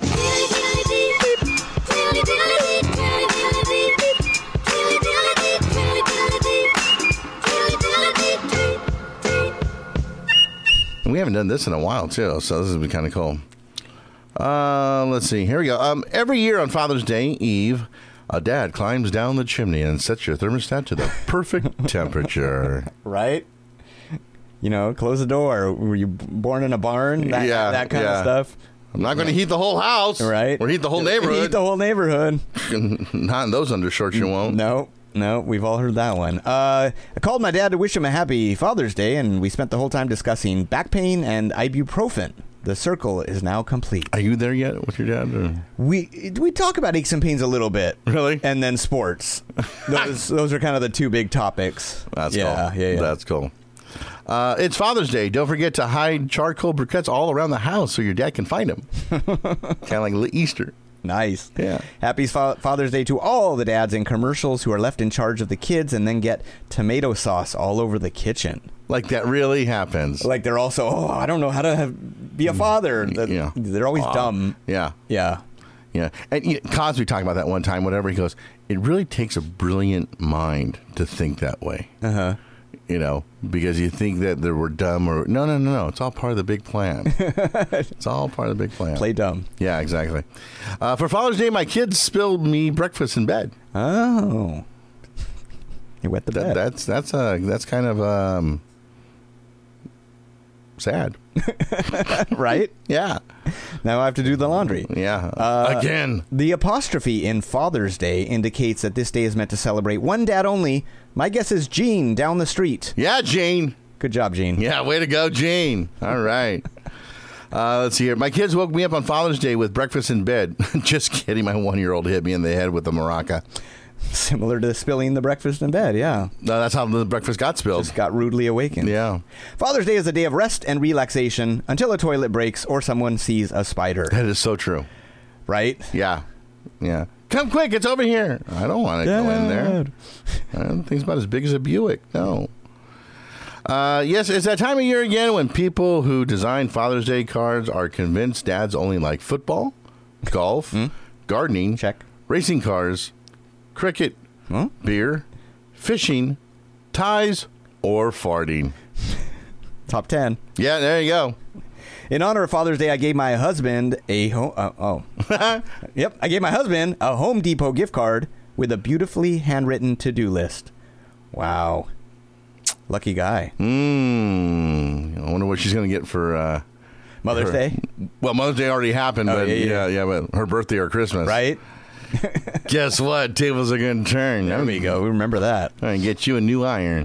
And we haven't done this in a while, too, so this has been kind of cool. Uh, let's see. Here we go. Um, every year on Father's Day Eve, a dad climbs down the chimney and sets your thermostat to the perfect temperature.
Right? You know, close the door. Were you born in a barn? That,
Yeah,
that kind
yeah.
of stuff.
I'm not going to heat the whole house.
Right?
Or heat the whole neighborhood.
Heat the whole neighborhood.
Not in those undershorts, you won't.
No, no, we've all heard that one. Uh, I called my dad to wish him a happy Father's Day, and we spent the whole time discussing back pain and ibuprofen. The circle is now complete.
Are you there yet with your dad? Or?
We we talk about aches and pains a little bit,
Really?
and then sports. Those those are kind of the two big topics.
That's
yeah,
cool.
Yeah, yeah.
That's cool. Uh, it's Father's Day. Don't forget to hide charcoal briquettes all around the house so your dad can find them. Kind of like Easter.
Nice.
Yeah.
Happy Fa- Father's Day to all the dads in commercials who are left in charge of the kids and then get tomato sauce all over the kitchen.
Like that really happens.
Like they're also, oh, I don't know how to have, be a father. That-
Yeah.
They're always
Aw.
dumb.
Yeah.
Yeah.
Yeah. And you know, Cosby talked about that one time, whatever. He goes, it really takes a brilliant mind to think that way.
Uh huh.
You know, because you think that they were dumb or no, no, no, no. It's all part of the big plan. It's all part of the big plan.
Play dumb.
Yeah, exactly. Uh, for Father's Day, my kids spilled me breakfast in bed.
Oh. You wet the
That,
bed.
that's that's uh that's kind of um sad.
Right?
Yeah,
Now I have to do the laundry.
yeah.
Uh,
Again.
The apostrophe in Father's Day indicates that this day is meant to celebrate one dad only. My guess is Gene down the street.
Yeah, Gene.
Good job, Gene.
Yeah, way to go, Gene. All right. Uh, let's see here. My kids woke me up on Father's Day with breakfast in bed. Just kidding. My one-year-old hit me in the head with a maraca.
Similar to spilling the breakfast in bed, yeah.
No, that's how the breakfast got spilled.
Just got rudely awakened.
Yeah.
Father's Day is a day of rest and relaxation until a toilet breaks or someone sees a spider.
That is so true.
Right?
Yeah. Yeah. Come quick, it's over here. I don't want to go in there. I don't think it's about as big as a Buick. No. Uh, yes, it's that time of year again when people who design Father's Day cards are convinced dads only like football, golf, gardening,
Check.
racing cars, cricket,
Huh?
beer, fishing, ties, or farting.
Top ten.
Yeah, there you go.
In honor of Father's Day, I gave my husband a home. Uh, oh, yep. I gave my husband a Home Depot gift card with a beautifully handwritten to-do list. Wow, lucky guy.
Mm, I wonder what she's going to get for uh,
Mother's
her,
Day.
Well, Mother's Day already happened,
Oh,
but
yeah,
yeah,
yeah.
yeah, but her birthday or Christmas,
Right?
Guess what? Tables are going to turn.
There we go. We remember that.
All right, get you a new iron.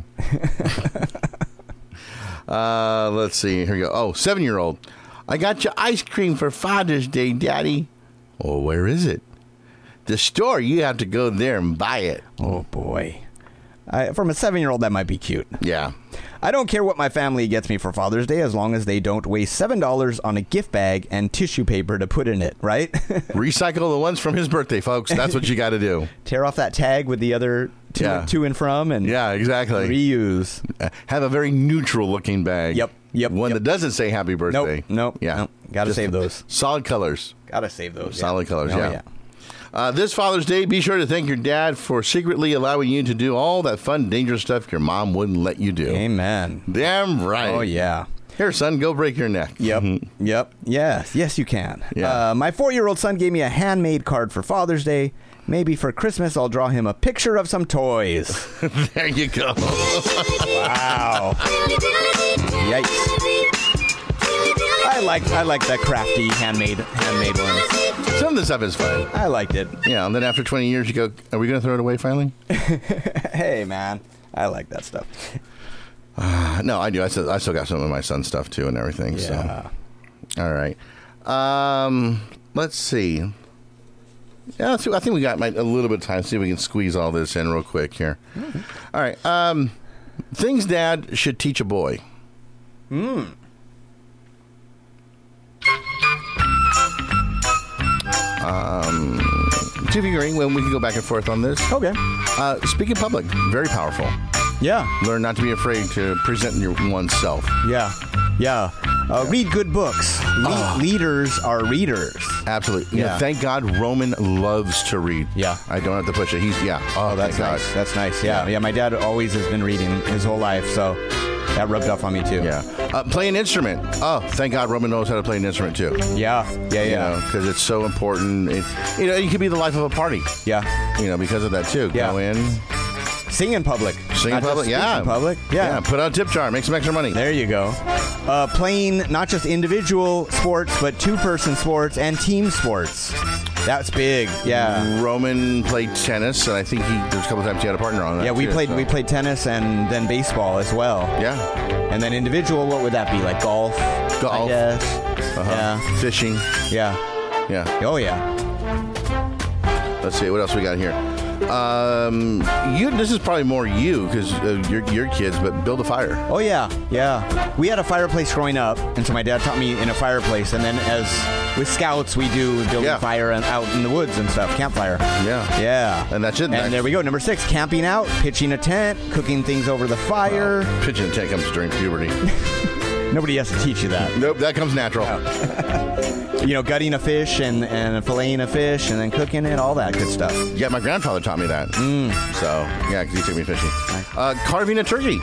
uh, let's see. Here we go. Oh, seven-year-old. I got you ice cream for Father's Day, Daddy. Oh, where is it? The store. You have to go there and buy it.
Oh, boy. I, from a seven-year-old, that might be cute.
Yeah.
I don't care what my family gets me for Father's Day as long as they don't waste seven dollars on a gift bag and tissue paper to put in it, right?
Recycle the ones from his birthday, folks. That's what you got to do.
Tear off that tag with the other to,
Yeah.
to and from and
Yeah, exactly.
reuse.
Uh, Have a very neutral-looking bag.
Yep, yep,
One
yep.
that doesn't say happy birthday.
Nope, nope,
Yeah.
nope. Gotta
Just
save those.
Solid colors.
Gotta save those.
Solid
yeah.
colors,
Oh,
yeah. Uh, this Father's Day, be sure to thank your dad for secretly allowing you to do all that fun, dangerous stuff your mom wouldn't let you do.
Amen.
Damn right.
Oh, yeah.
Here, son, go break your neck.
Yep. Yep. Yes. Yes, you can.
Yeah.
Uh, my four-year-old son gave me a handmade card for Father's Day. Maybe for Christmas, I'll draw him a picture of some toys.
There you go.
Wow. Yikes. I like I like the crafty handmade handmade ones.
Some of the stuff is fun.
I liked it.
Yeah, and then after twenty years, you go, are we going to throw it away finally?
Hey, man. I like that stuff.
Uh, no, I do. I still, I still got some of my son's stuff, too, and everything.
Yeah.
So. All right. Um, let's see. Yeah, let's see. I think we got my, a little bit of time. See if we can squeeze all this in real quick here. Mm-hmm. All right. Um, things Dad should teach a boy.
Hmm.
Um, see if you agree. When we can go back and forth on this.
Okay.
Uh, speak in public. Very powerful.
Yeah.
Learn not to be afraid to present your oneself.
Yeah. Yeah. Uh, read good books. Le-
Oh.
Leaders are readers.
Absolutely. You know,
Yeah.
thank God Roman loves to read.
Yeah.
I don't have to push it. He's, yeah.
Oh, that's
thank
nice.
God.
That's nice. Yeah.
Yeah.
Yeah. My dad always has been reading his whole life, so that rubbed off on me too.
Yeah. Uh, play an instrument. Oh, thank God Roman knows how to play an instrument too.
Yeah. Yeah.
You
Yeah.
know, because it's so important. It, you know, it could be the life of a party.
Yeah.
You know, because of that too.
Yeah.
Go in,
Sing in public.
sing in
Not just
public.
speak
Yeah.
In public. Yeah.
Put out a tip jar. Make some extra money.
There you go. Uh, playing not just individual sports, but two-person sports and team sports. That's big. Yeah.
Roman played tennis, and I think he there's a couple times he had a partner on that.
Yeah, we
too,
played
so.
we played tennis and then baseball as well.
Yeah.
And then individual, what would that be? Like golf?
Golf.
I guess.
Uh-huh. Fishing.
Yeah.
Yeah.
Yeah. Oh yeah.
Let's see what else we got here. Um, you. This is probably more you because uh, your your kids, but build a fire.
Oh yeah. Yeah. We had a fireplace growing up, and so my dad taught me in a fireplace. And then as with scouts, we do building
Yeah.
fire and out in the woods and stuff, campfire.
Yeah.
Yeah.
And that's it.
And
Next.
there we go. Number six, camping out, pitching a tent, cooking things over the fire.
Pigeon tent comes during puberty.
Nobody has to teach you that.
Nope, that comes natural.
You know, gutting a fish and, and filleting a fish and then cooking it, all that good stuff.
Yeah, my grandfather taught me that. Mm. So, yeah, because he took me fishing. Uh, carving a turkey.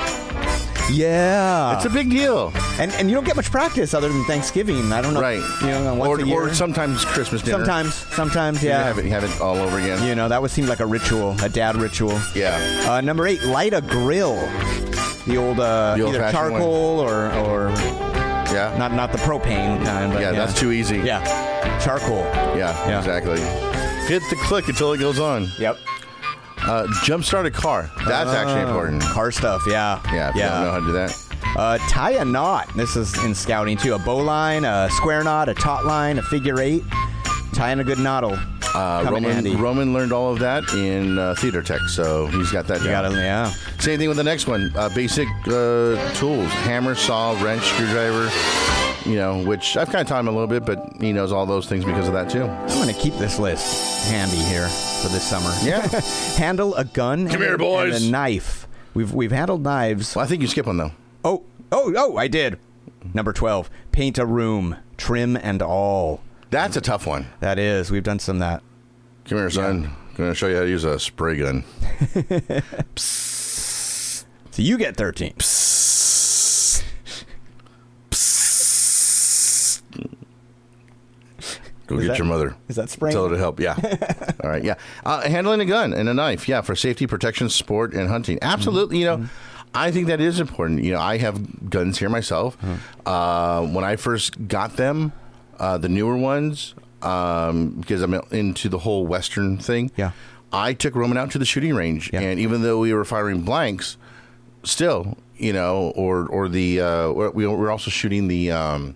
Yeah.
It's a big deal.
and and you don't get much practice other than Thanksgiving. I don't know.
Right.
You know, once
or,
a year.
or sometimes Christmas dinner.
Sometimes, sometimes,
You
yeah.
have it, you have it all over again.
You know, that would seem like a ritual, a dad ritual.
Yeah.
Uh, number eight, light a grill. The old, uh,
The
either
old-fashioned
charcoal or, or
Yeah.
not not the propane kind. But
yeah,
yeah,
that's too easy.
Yeah, charcoal.
Yeah,
Yeah.
exactly. Hit the click until it goes on.
Yep.
Uh, jumpstart a car. That's actually important.
Car stuff, yeah.
Yeah, if you don't know how to do that.
Uh, tie a knot. This is in scouting too. A bow line, a square knot, a taut line, a figure eight. Tying a good knot will
Uh,
come in handy.
Roman, Roman learned all of that in uh, theater tech, so he's got that
You
down.
gotta, yeah.
Same thing with the next one. Uh, basic uh, tools: hammer, saw, wrench, screwdriver. You know, which I've kind of taught him a little bit, but he knows all those things because of that too.
I'm gonna keep this list handy here for this summer.
Yeah.
Handle a gun.
Come
and,
here, boys.
And a knife. We've we've handled knives.
Well, I think you skip one though.
Oh oh oh! I did. Number twelve. Paint a room, trim and all.
That's a tough one.
That is. We've done some of that.
Come here, son. I'm going to show you how to use a spray gun.
So you get thirteen.
Go
Is
get
that-
your mother.
Is that spraying?
Tell her to help. Yeah. All right. Yeah. Uh, handling a gun and a knife. Yeah, for safety, protection, sport, and hunting. Absolutely. You know, mm-hmm. I think that is important. You know, I have guns here myself. Mm-hmm. Uh, when I first got them, uh, the newer ones, um, because I'm into the whole Western thing.
Yeah.
I took Roman out to the shooting range,
yeah.
and even though we were firing blanks, still, you know, or or the uh, we were also shooting the. Um,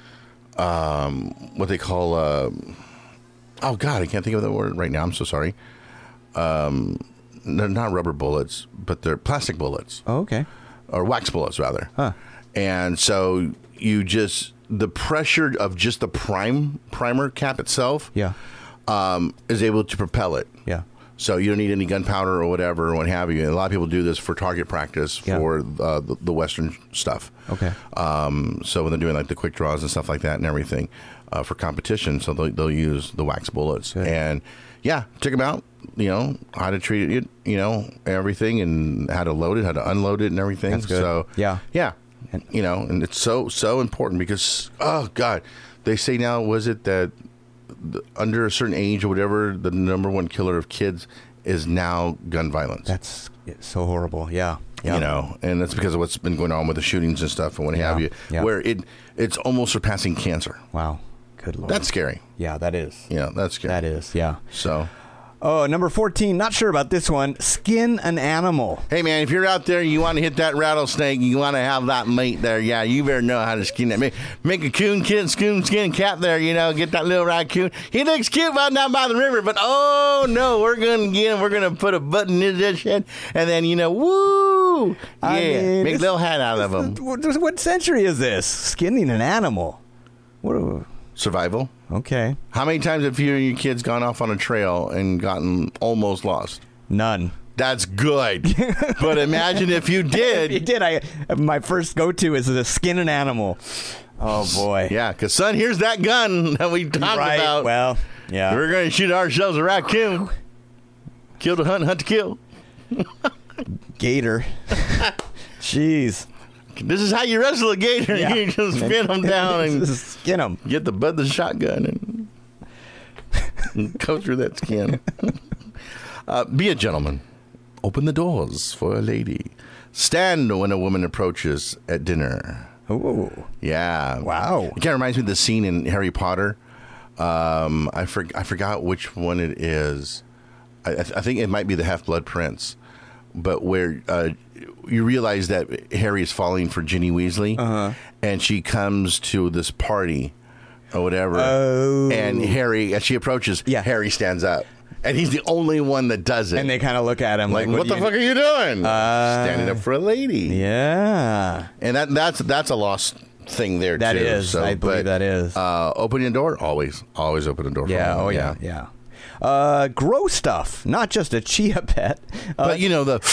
Um, what they call, uh, oh God, I can't think of the word right now. I'm so sorry. Um, they're not rubber bullets, but they're plastic bullets.
Oh, okay.
Or wax bullets, rather.
Huh.
And so you just, the pressure of just the prime primer cap itself
Yeah.
um, is able to propel it.
Yeah.
So you don't need any gunpowder or whatever or what have you. And a lot of people do this for target practice
Yeah.
for uh, the, the Western stuff.
Okay.
Um, so when they're doing like the quick draws and stuff like that and everything uh, for competition, so they'll, they'll use the wax bullets.
Good.
And yeah, check them out. You know how to treat it. You know everything and how to load it, how to unload it, and everything.
That's good.
So
Yeah.
yeah. And, you know, and it's so so important because oh God, they say now was it that under a certain age or whatever, the number one killer of kids is now gun violence.
That's so horrible. Yeah. Yeah.
You know, and that's because of what's been going on with the shootings and stuff and what
Yeah.
have you,
Yeah.
where it it's almost surpassing cancer.
Wow. Good Lord.
That's scary.
Yeah, that is.
You know, that's scary.
That is. Yeah.
So,
Oh, number fourteen. Not sure about this one. Skin an animal.
hey, man, if you're out there, you want to hit that rattlesnake, you want to have that meat there, yeah, you better know how to skin that. Make, make a coon kid, skin, skin cap there, you know, get that little raccoon. He looks cute out down by the river, but oh, no, we're going to get him. We're going to put a button in his head, and then, you know, woo, yeah,
I mean,
make a
this-
little hat out of him.
What, what century is this? Skinning an animal. What? A,
Survival.
okay.
How many times have you and your kids gone off on a trail and gotten almost lost?
None.
That's good. But imagine if you
If you
did.
did, I my first go-to is to skin an animal. Oh boy.
Yeah, because, son, here's that gun that we talked
Right.
about.
Well, yeah.
We're going to shoot ourselves a raccoon. Kill to hunt, hunt to kill.
Gator. Jeez.
This is how you wrestle a gator.
Yeah.
You just spin them down and
Just skin them.
get the butt of the shotgun and, and go through that skin. uh, be a gentleman. Open the doors for a lady. Stand when a woman approaches at dinner.
Ooh.
Yeah.
Wow.
It kind of reminds me of the scene in Harry Potter. Um, I, for, I forgot which one it is. I, I think it might be the Half-Blood Prince. But where uh, you realize that Harry is falling for Ginny Weasley.
Uh-huh.
And she comes to this party or whatever.
Oh.
And Harry, as she approaches,
Yeah.
Harry stands up. And he's the only one that does it.
And they kind of look at him
like,
like,
what, the
you-
fuck are you doing?
Uh,
Standing up for a lady.
Yeah.
And that that's that's a lost thing there,
That
too.
is.
So,
I believe
but,
that is.
Uh, opening a door, always. Always open a door for
Yeah.
a woman.
Oh, yeah. Yeah. Uh, grow stuff. Not just a chia pet. Uh,
But, you know, the...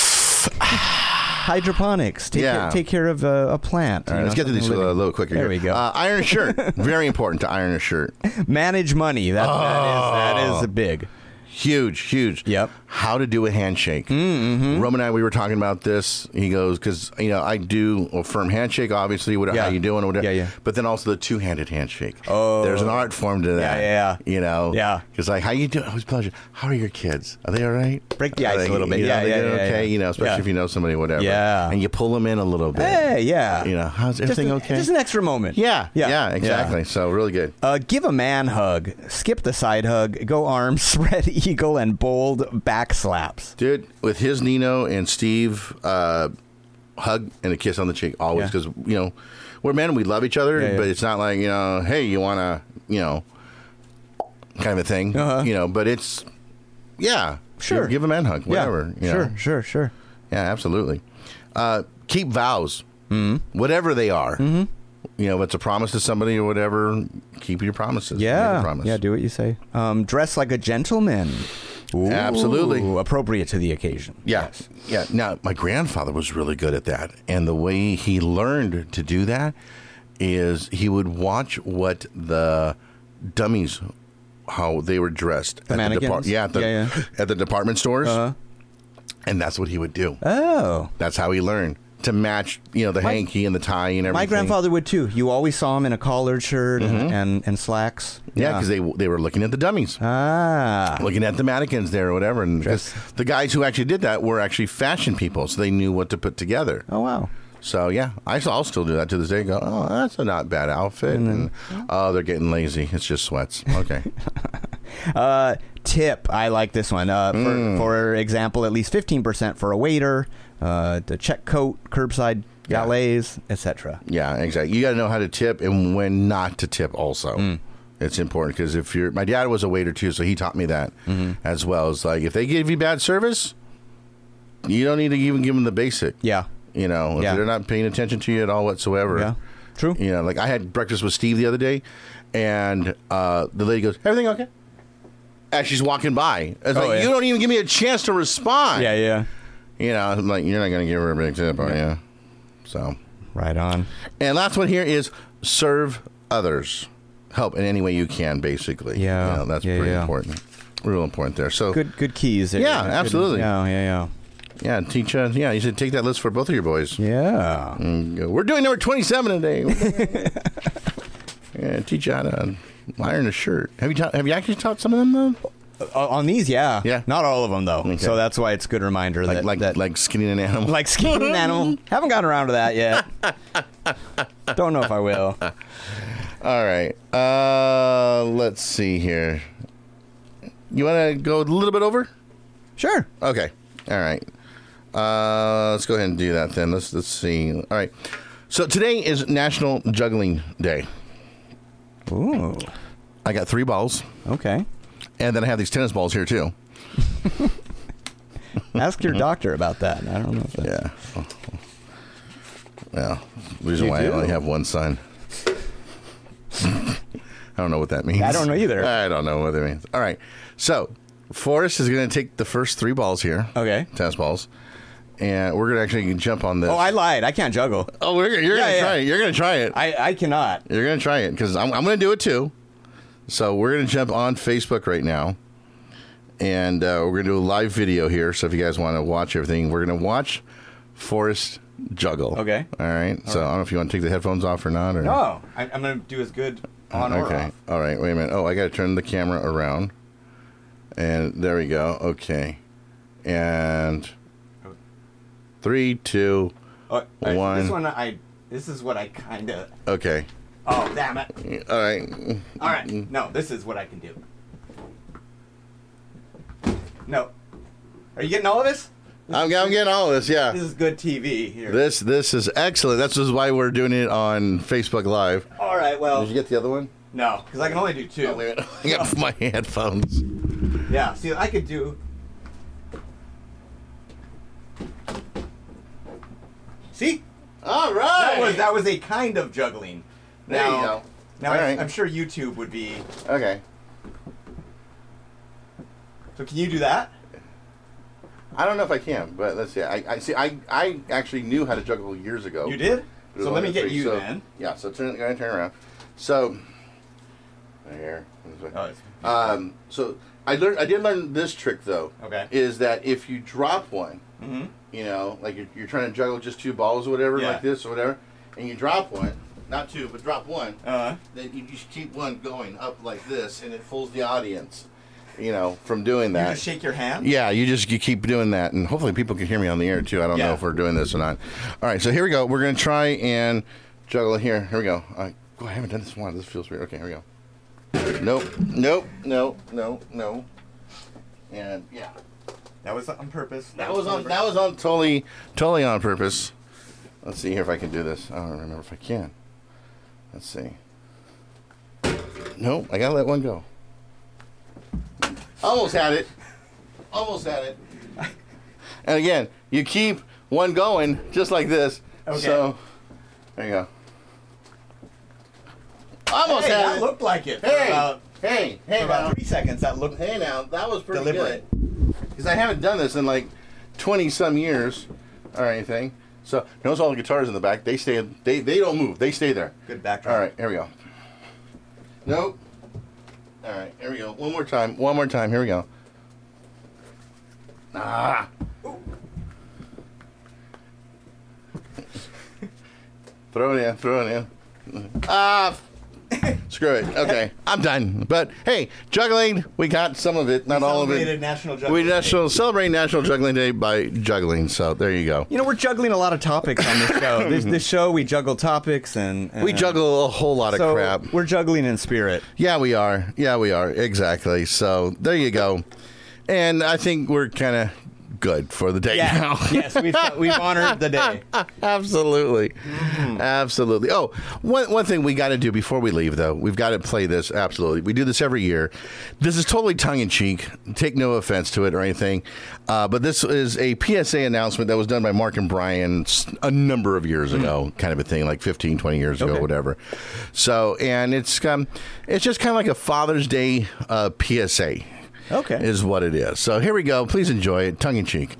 hydroponics. Take,
Yeah.
care, take care of uh, a plant.
All right,
you
let's
know,
get to these a
something
little,
living.
little quicker
There
here.
we go.
Uh, iron a shirt. Very important to iron a shirt.
Manage money. That, that is that is a big.
Huge, huge.
Yep.
How to do a handshake. Mm-hmm. Roman and I, we were talking about this. He goes, because, you know, I do a firm handshake, obviously, what,
Yeah.
how you doing or whatever.
Yeah, yeah.
But then also the two-handed handshake.
Oh.
There's an art form to that.
Yeah, yeah.
You know?
Yeah.
Because, like, how you doing? It was a pleasure. How are your kids? Are they all right?
Break the
Are
ice
they-
a little bit.
you know,
Yeah,
they
yeah,
doing
yeah,
okay,
yeah.
you know, especially
Yeah.
if you know somebody, whatever.
Yeah.
And you pull them in a little bit.
Hey, yeah.
You know, how's
Just
everything
a-
okay?
Just an extra moment.
Yeah,
Yeah.
yeah, exactly.
Yeah.
So really good.
Uh, give a man hug. Skip the side hug. Go arms, spread eagle, and bold back slaps.
Dude, with his Nino and Steve, uh, hug and a kiss on the cheek always,
Yeah.
because, you know, we're men, we love each other,
Yeah, yeah.
but it's not like, you know, hey, you want to, you know, kind of a thing,
Uh-huh.
you know, but it's, yeah.
Sure.
Give, give a man hug, whatever.
Yeah.
You
Sure,
know.
sure, sure.
Yeah, absolutely. Uh, keep vows,
Mm-hmm.
whatever they are. Mm-hmm. You know, if it's a promise to somebody or whatever, keep your promises. Make a
Yeah.
promise.
Yeah, do what you say. Um, dress like a gentleman. Ooh,
Absolutely.
appropriate to the occasion.
Yeah.
Yes.
Yeah. Now, my grandfather was really good at that. And the way he learned to do that is he would watch what the dummies, how they were dressed.
The
at
mannequins?
the depart- yeah, at the,
Yeah, yeah.
at the department stores.
Uh-huh.
And that's what he would do.
Oh.
That's how he learned. to match, you know, the
My-
hanky and the tie and everything.
My grandfather would too. You always saw him in a collared shirt and,
Mhm.
and, and slacks.
Yeah, because they they were looking at the dummies,
Ah.
looking at the mannequins there or whatever. And 'cause the guys who actually did that were actually fashion people, so they knew what to put together.
Oh, wow.
So, yeah, I, I'll still do that to this day. Go, oh, that's a not bad outfit. And, oh, they're getting lazy. It's just sweats. Okay.
Uh, tip. I like this one. Uh, for,
Mm.
for example, at least fifteen percent for a waiter, uh, the check coat, curbside
Yeah.
galets, et cetera.
Yeah, exactly. You got to know how to tip and when not to tip also.
Mm.
It's important because if you're, my dad was a waiter too, so he taught me that
Mm-hmm.
as well. It's like, if they give you bad service, you don't need to even give them the basic.
Yeah.
You know, if
Yeah.
they're not paying attention to you at all whatsoever.
Yeah. True.
You know, like I had breakfast with Steve the other day, and uh, the lady goes, "Everything okay?" As she's walking by, it's
Oh,
like,
yeah.
you don't even give me a chance to respond.
Yeah, yeah.
You know, I'm like, you're not going to give her a big tip, are you? So,
Right on.
and last one here is serve others. Help in any way you can, basically.
Yeah.
You know, that's
Yeah,
pretty
yeah.
important. Real important there. So,
Good good keys.
Yeah,
Good-
absolutely.
Yeah, yeah,
yeah, teach. Uh, yeah, you should take that list for both of your boys.
yeah. Yeah.
And go, we're doing number twenty-seven today. Yeah, teach you how to iron a shirt. Have you taught, have you actually taught some of them though?
Uh, on these, yeah.
Yeah.
Not all of them, though.
Okay.
So that's why it's a good reminder
Like
that...
like
that,
like skinning an animal.
like skinning an animal. Haven't gotten around to that yet. Don't know if I will.
All right. Uh, let's see here. You want to go a little bit over?
Sure.
Okay. All right. Uh, let's go ahead and do that then. Let's let's see. All right. So today is National Juggling Day.
Ooh.
I got three balls,
Okay.
and then I have these tennis balls here too.
Ask your doctor about that. I don't know if that...
Yeah. Well, reason
You
why
do?
I only have one son. I don't know what that means.
I don't know either.
I don't know what that means. All right. So, Forrest is going to take the first three balls here.
Okay.
Tennis balls. And we're going to actually jump on this.
Oh, I lied. I can't juggle.
Oh, we're, you're
Yeah,
going to
yeah.
try it. You're going to try it.
I, I cannot.
You're going to try it because I'm, I'm going to do it too. So we're going to jump on Facebook right now. And uh, we're going to do a live video here. So if you guys want to watch everything, we're going to watch Forrest juggle.
Okay.
All right. so I don't know if you want to take the headphones off or not. Or...
No. I, I'm going to do as good on or
Okay.
off.
All right. Wait a minute. Oh, I got to turn the camera around. And there we go. Okay. And three, two,
Oh, all right,
One.
This one, I... This is what I kind of...
okay.
Oh, damn it.
All right.
All right. No, this is what I can do. No. Are you getting all of this?
I'm, I'm getting all of this. Yeah.
This is good T V here.
This this is excellent. That's just why we're doing it on Facebook Live.
All right, well...
Did you get the other one?
No, because I can only do two.
Oh, wait a minute. I got my headphones.
Yeah, see, I could do... See?
All right.
That was that was a kind of juggling.
There
now,
you go.
Now,
All
I,
right.
I'm sure YouTube would be...
Okay.
So can you do that?
I don't know if I can, but let's see. I, I see. I, I actually knew how to juggle years ago.
You did?
It was
So let me
only
get
three,
you
so-
then.
Yeah. So turn. Go ahead and turn around. So there.
Oh, it's,
Um. So I learned. I did learn this trick though.
Okay.
Is that if you drop one,
mm-hmm.
you know, like you're, you're trying to juggle just two balls or whatever,
Yeah.
like this or whatever, and you drop one, not two, but drop one,
Uh,
then you just keep one going up like this, and it fools the audience, you know, from doing
you
that.
just shake your hand?
Yeah, you just you keep doing that, and hopefully people can hear me on the air too. I don't
Yeah.
know if we're doing this or not. All right, so here we go. We're gonna try and juggle it here. Here we go. Uh, oh, I haven't done this one. This feels weird. Okay, here we go. Nope, nope, nope, no, no, and yeah,
That was on purpose.
that was on. That was on totally, totally on purpose. Let's see here if I can do this. I don't remember if I can. Let's see. Nope, I gotta let one go. Almost had it. Almost had it. And again, you keep one going just like this.
Okay.
So there you go. Almost
Hey,
had
that
it.
looked like it. For
Hey,
about,
hey,
for
hey,
about
now.
three seconds, that looked...
Hey, now that was pretty
Deliberate.
good. Because I haven't done this in like twenty some years or anything. So notice all the guitars in the back. They stay. They they don't move. They stay there.
Good backdrop.
All right, here we go. Nope. All right, here we go. One more time. One more time. Here we go. Ah. throw it in, throw it in. Ah, screw it. Okay, I'm done. But hey, juggling, we got some of it, not
We
all of
celebrated
it.
National Juggling
we
Day.
national celebrate National Juggling Day by juggling. So there you go.
You know, we're juggling a lot of topics on this show. this, this show, we juggle topics and, and
We juggle a whole lot of
so
crap.
We're juggling in spirit.
Yeah, we are. Yeah, we are. Exactly. So there you go. And I think we're kind of good for the day
Yeah.
now.
Yes, we've we've honored the day.
Absolutely. Absolutely. Oh, one, one thing we got to do before we leave, though, we've got to play this. Absolutely. We do this every year. This is totally tongue-in-cheek. Take no offense to it or anything. Uh, but this is a P S A announcement that was done by Mark and Brian a number of years ago, kind of a thing, like fifteen, twenty years ago,
Okay.
whatever. So, and it's, um, it's just kind of like a Father's Day uh, P S A.
Okay.
Is what it is. So here we go. Please enjoy it. Tongue in cheek.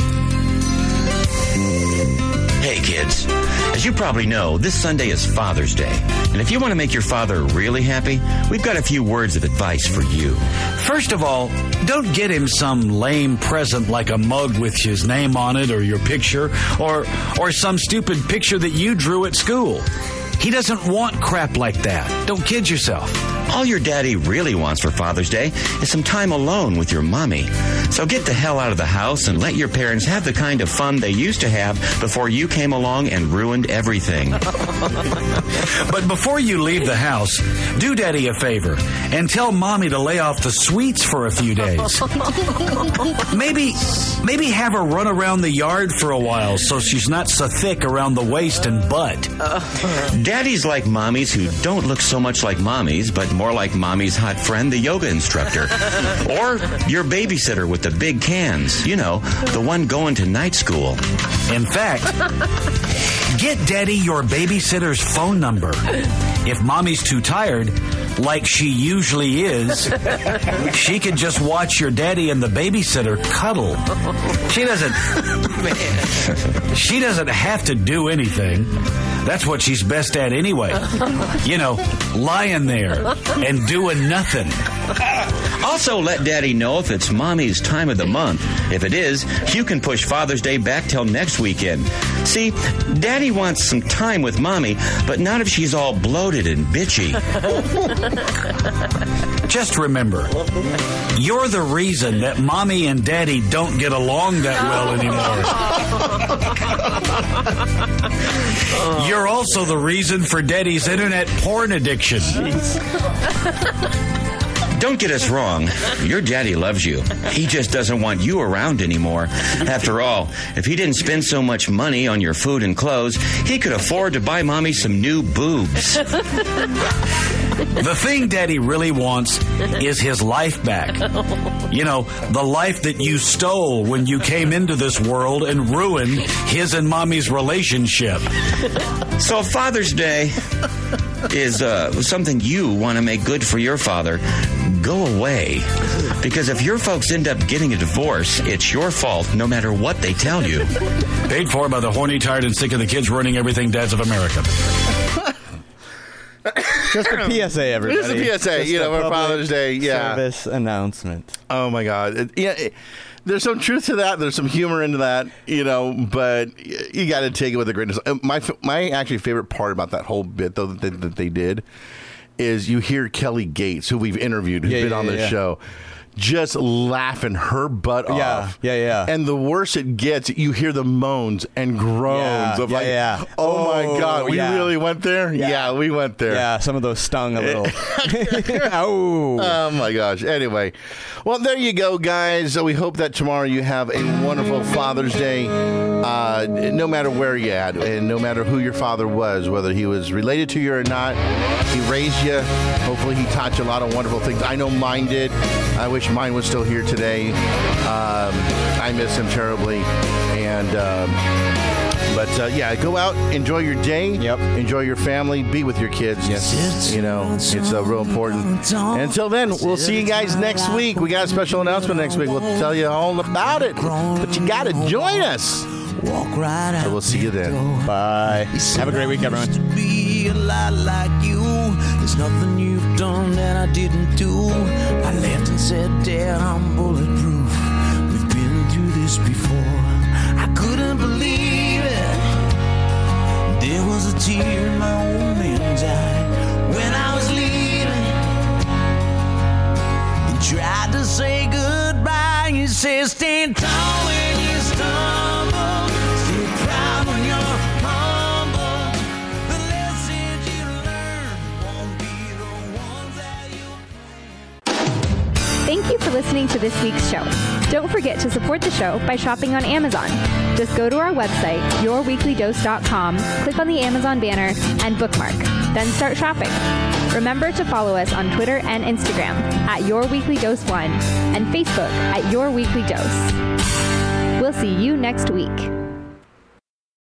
Hey kids, as you probably know, this Sunday is Father's Day. And if you want to make your father really happy, we've got a few words of advice for you.
First of all, don't get him some lame present like a mug with his name on it or your picture or or some stupid picture that you drew at school. He doesn't want crap like that. Don't kid yourself.
All your daddy really wants for Father's Day is some time alone with your mommy. So get the hell out of the house and let your parents have the kind of fun they used to have before you came along and ruined everything.
But before you leave the house, do Daddy a favor and tell Mommy to lay off the sweets for a few days. Maybe, maybe have her run around the yard for a while so she's not so thick around the waist and butt.
Daddies like mommies who don't look so much like mommies, but more like mommy's hot friend, the yoga instructor. Or your babysitter with the big cans. You know, the one going to night school.
In fact, get Daddy your babysitter's phone number. If Mommy's too tired, like she usually is, she could just watch your daddy and the babysitter cuddle. She doesn't She doesn't have to do anything. That's what she's best at anyway. You know, lying there and doing nothing.
Also, let Daddy know if it's Mommy's time of the month. If it is, you can push Father's Day back till next weekend. See, Daddy wants some time with Mommy, but not if she's all bloated and bitchy.
Just remember, you're the reason that Mommy and Daddy don't get along that well anymore. You're also the reason for Daddy's internet porn addiction.
Don't get us wrong. Your daddy loves you. He just doesn't want you around anymore. After all, if he didn't spend so much money on your food and clothes, he could afford to buy Mommy some new boobs.
The thing Daddy really wants is his life back. You know, the life that you stole when you came into this world and ruined his and Mommy's relationship.
So Father's Day is uh, something you want to make good for your father. Go away. Because if your folks end up getting a divorce, it's your fault no matter what they tell you.
Paid for by the horny, tired, and sick of the kids ruining everything dads of America.
Just a P S A, everybody.
Just a P S A,
Just
you know,
a
for
public
Father's Day, yeah.
Service announcement.
Oh my God! It, yeah, it, there's some truth to that. There's some humor into that, you know. But y- you got to take it with a grain of salt. Uh, My f- my actually favorite part about that whole bit, though, that they, that they did, is you hear Kelly Gates, who we've interviewed, who's
Yeah,
been
yeah,
on
yeah,
the
yeah.
show, just laughing her butt
Yeah,
off.
yeah, yeah.
And the worse it gets, you hear the moans and groans
Yeah,
of
yeah,
like,
yeah.
oh, my
Oh,
God, we
yeah.
really went there?
Yeah.
Yeah, we went there.
Yeah, some of those stung a little. oh.
Oh my gosh. Anyway, well, there you go, guys. So we hope that tomorrow you have a wonderful Father's Day, uh, no matter where you're at and no matter who your father was, whether he was related to you or not. He raised you. Hopefully he taught you a lot of wonderful things. I know mine did. I wish mine was still here today. Um, I miss him terribly. And... Um, But, uh, yeah, go out, enjoy your day.
Yep.
Enjoy your family. Be with your kids.
Yes.
You know, it's uh, real important. And until then, we'll see you guys next week. We got a special announcement next week. We'll tell you all about it. But you got to join us.
Walk right out.
So we'll see you then.
Bye. Have a great week, everyone.
To be a lot like you. There's nothing you've done that I didn't do. I left and said, Dad, I'm bulletproof. We've been through this before. I couldn't believe it. There was a tear tall when you stumble, still proud when you're humble. The lessons you learn won't be the ones that you plan.
Thank you for listening to this week's show. Don't forget to support the show by shopping on Amazon. Just go to our website, your weekly dose dot com, click on the Amazon banner, and bookmark. Then start shopping. Remember to follow us on Twitter and Instagram at Your Weekly Dose one and Facebook at Your Weekly Dose. We'll see you next week.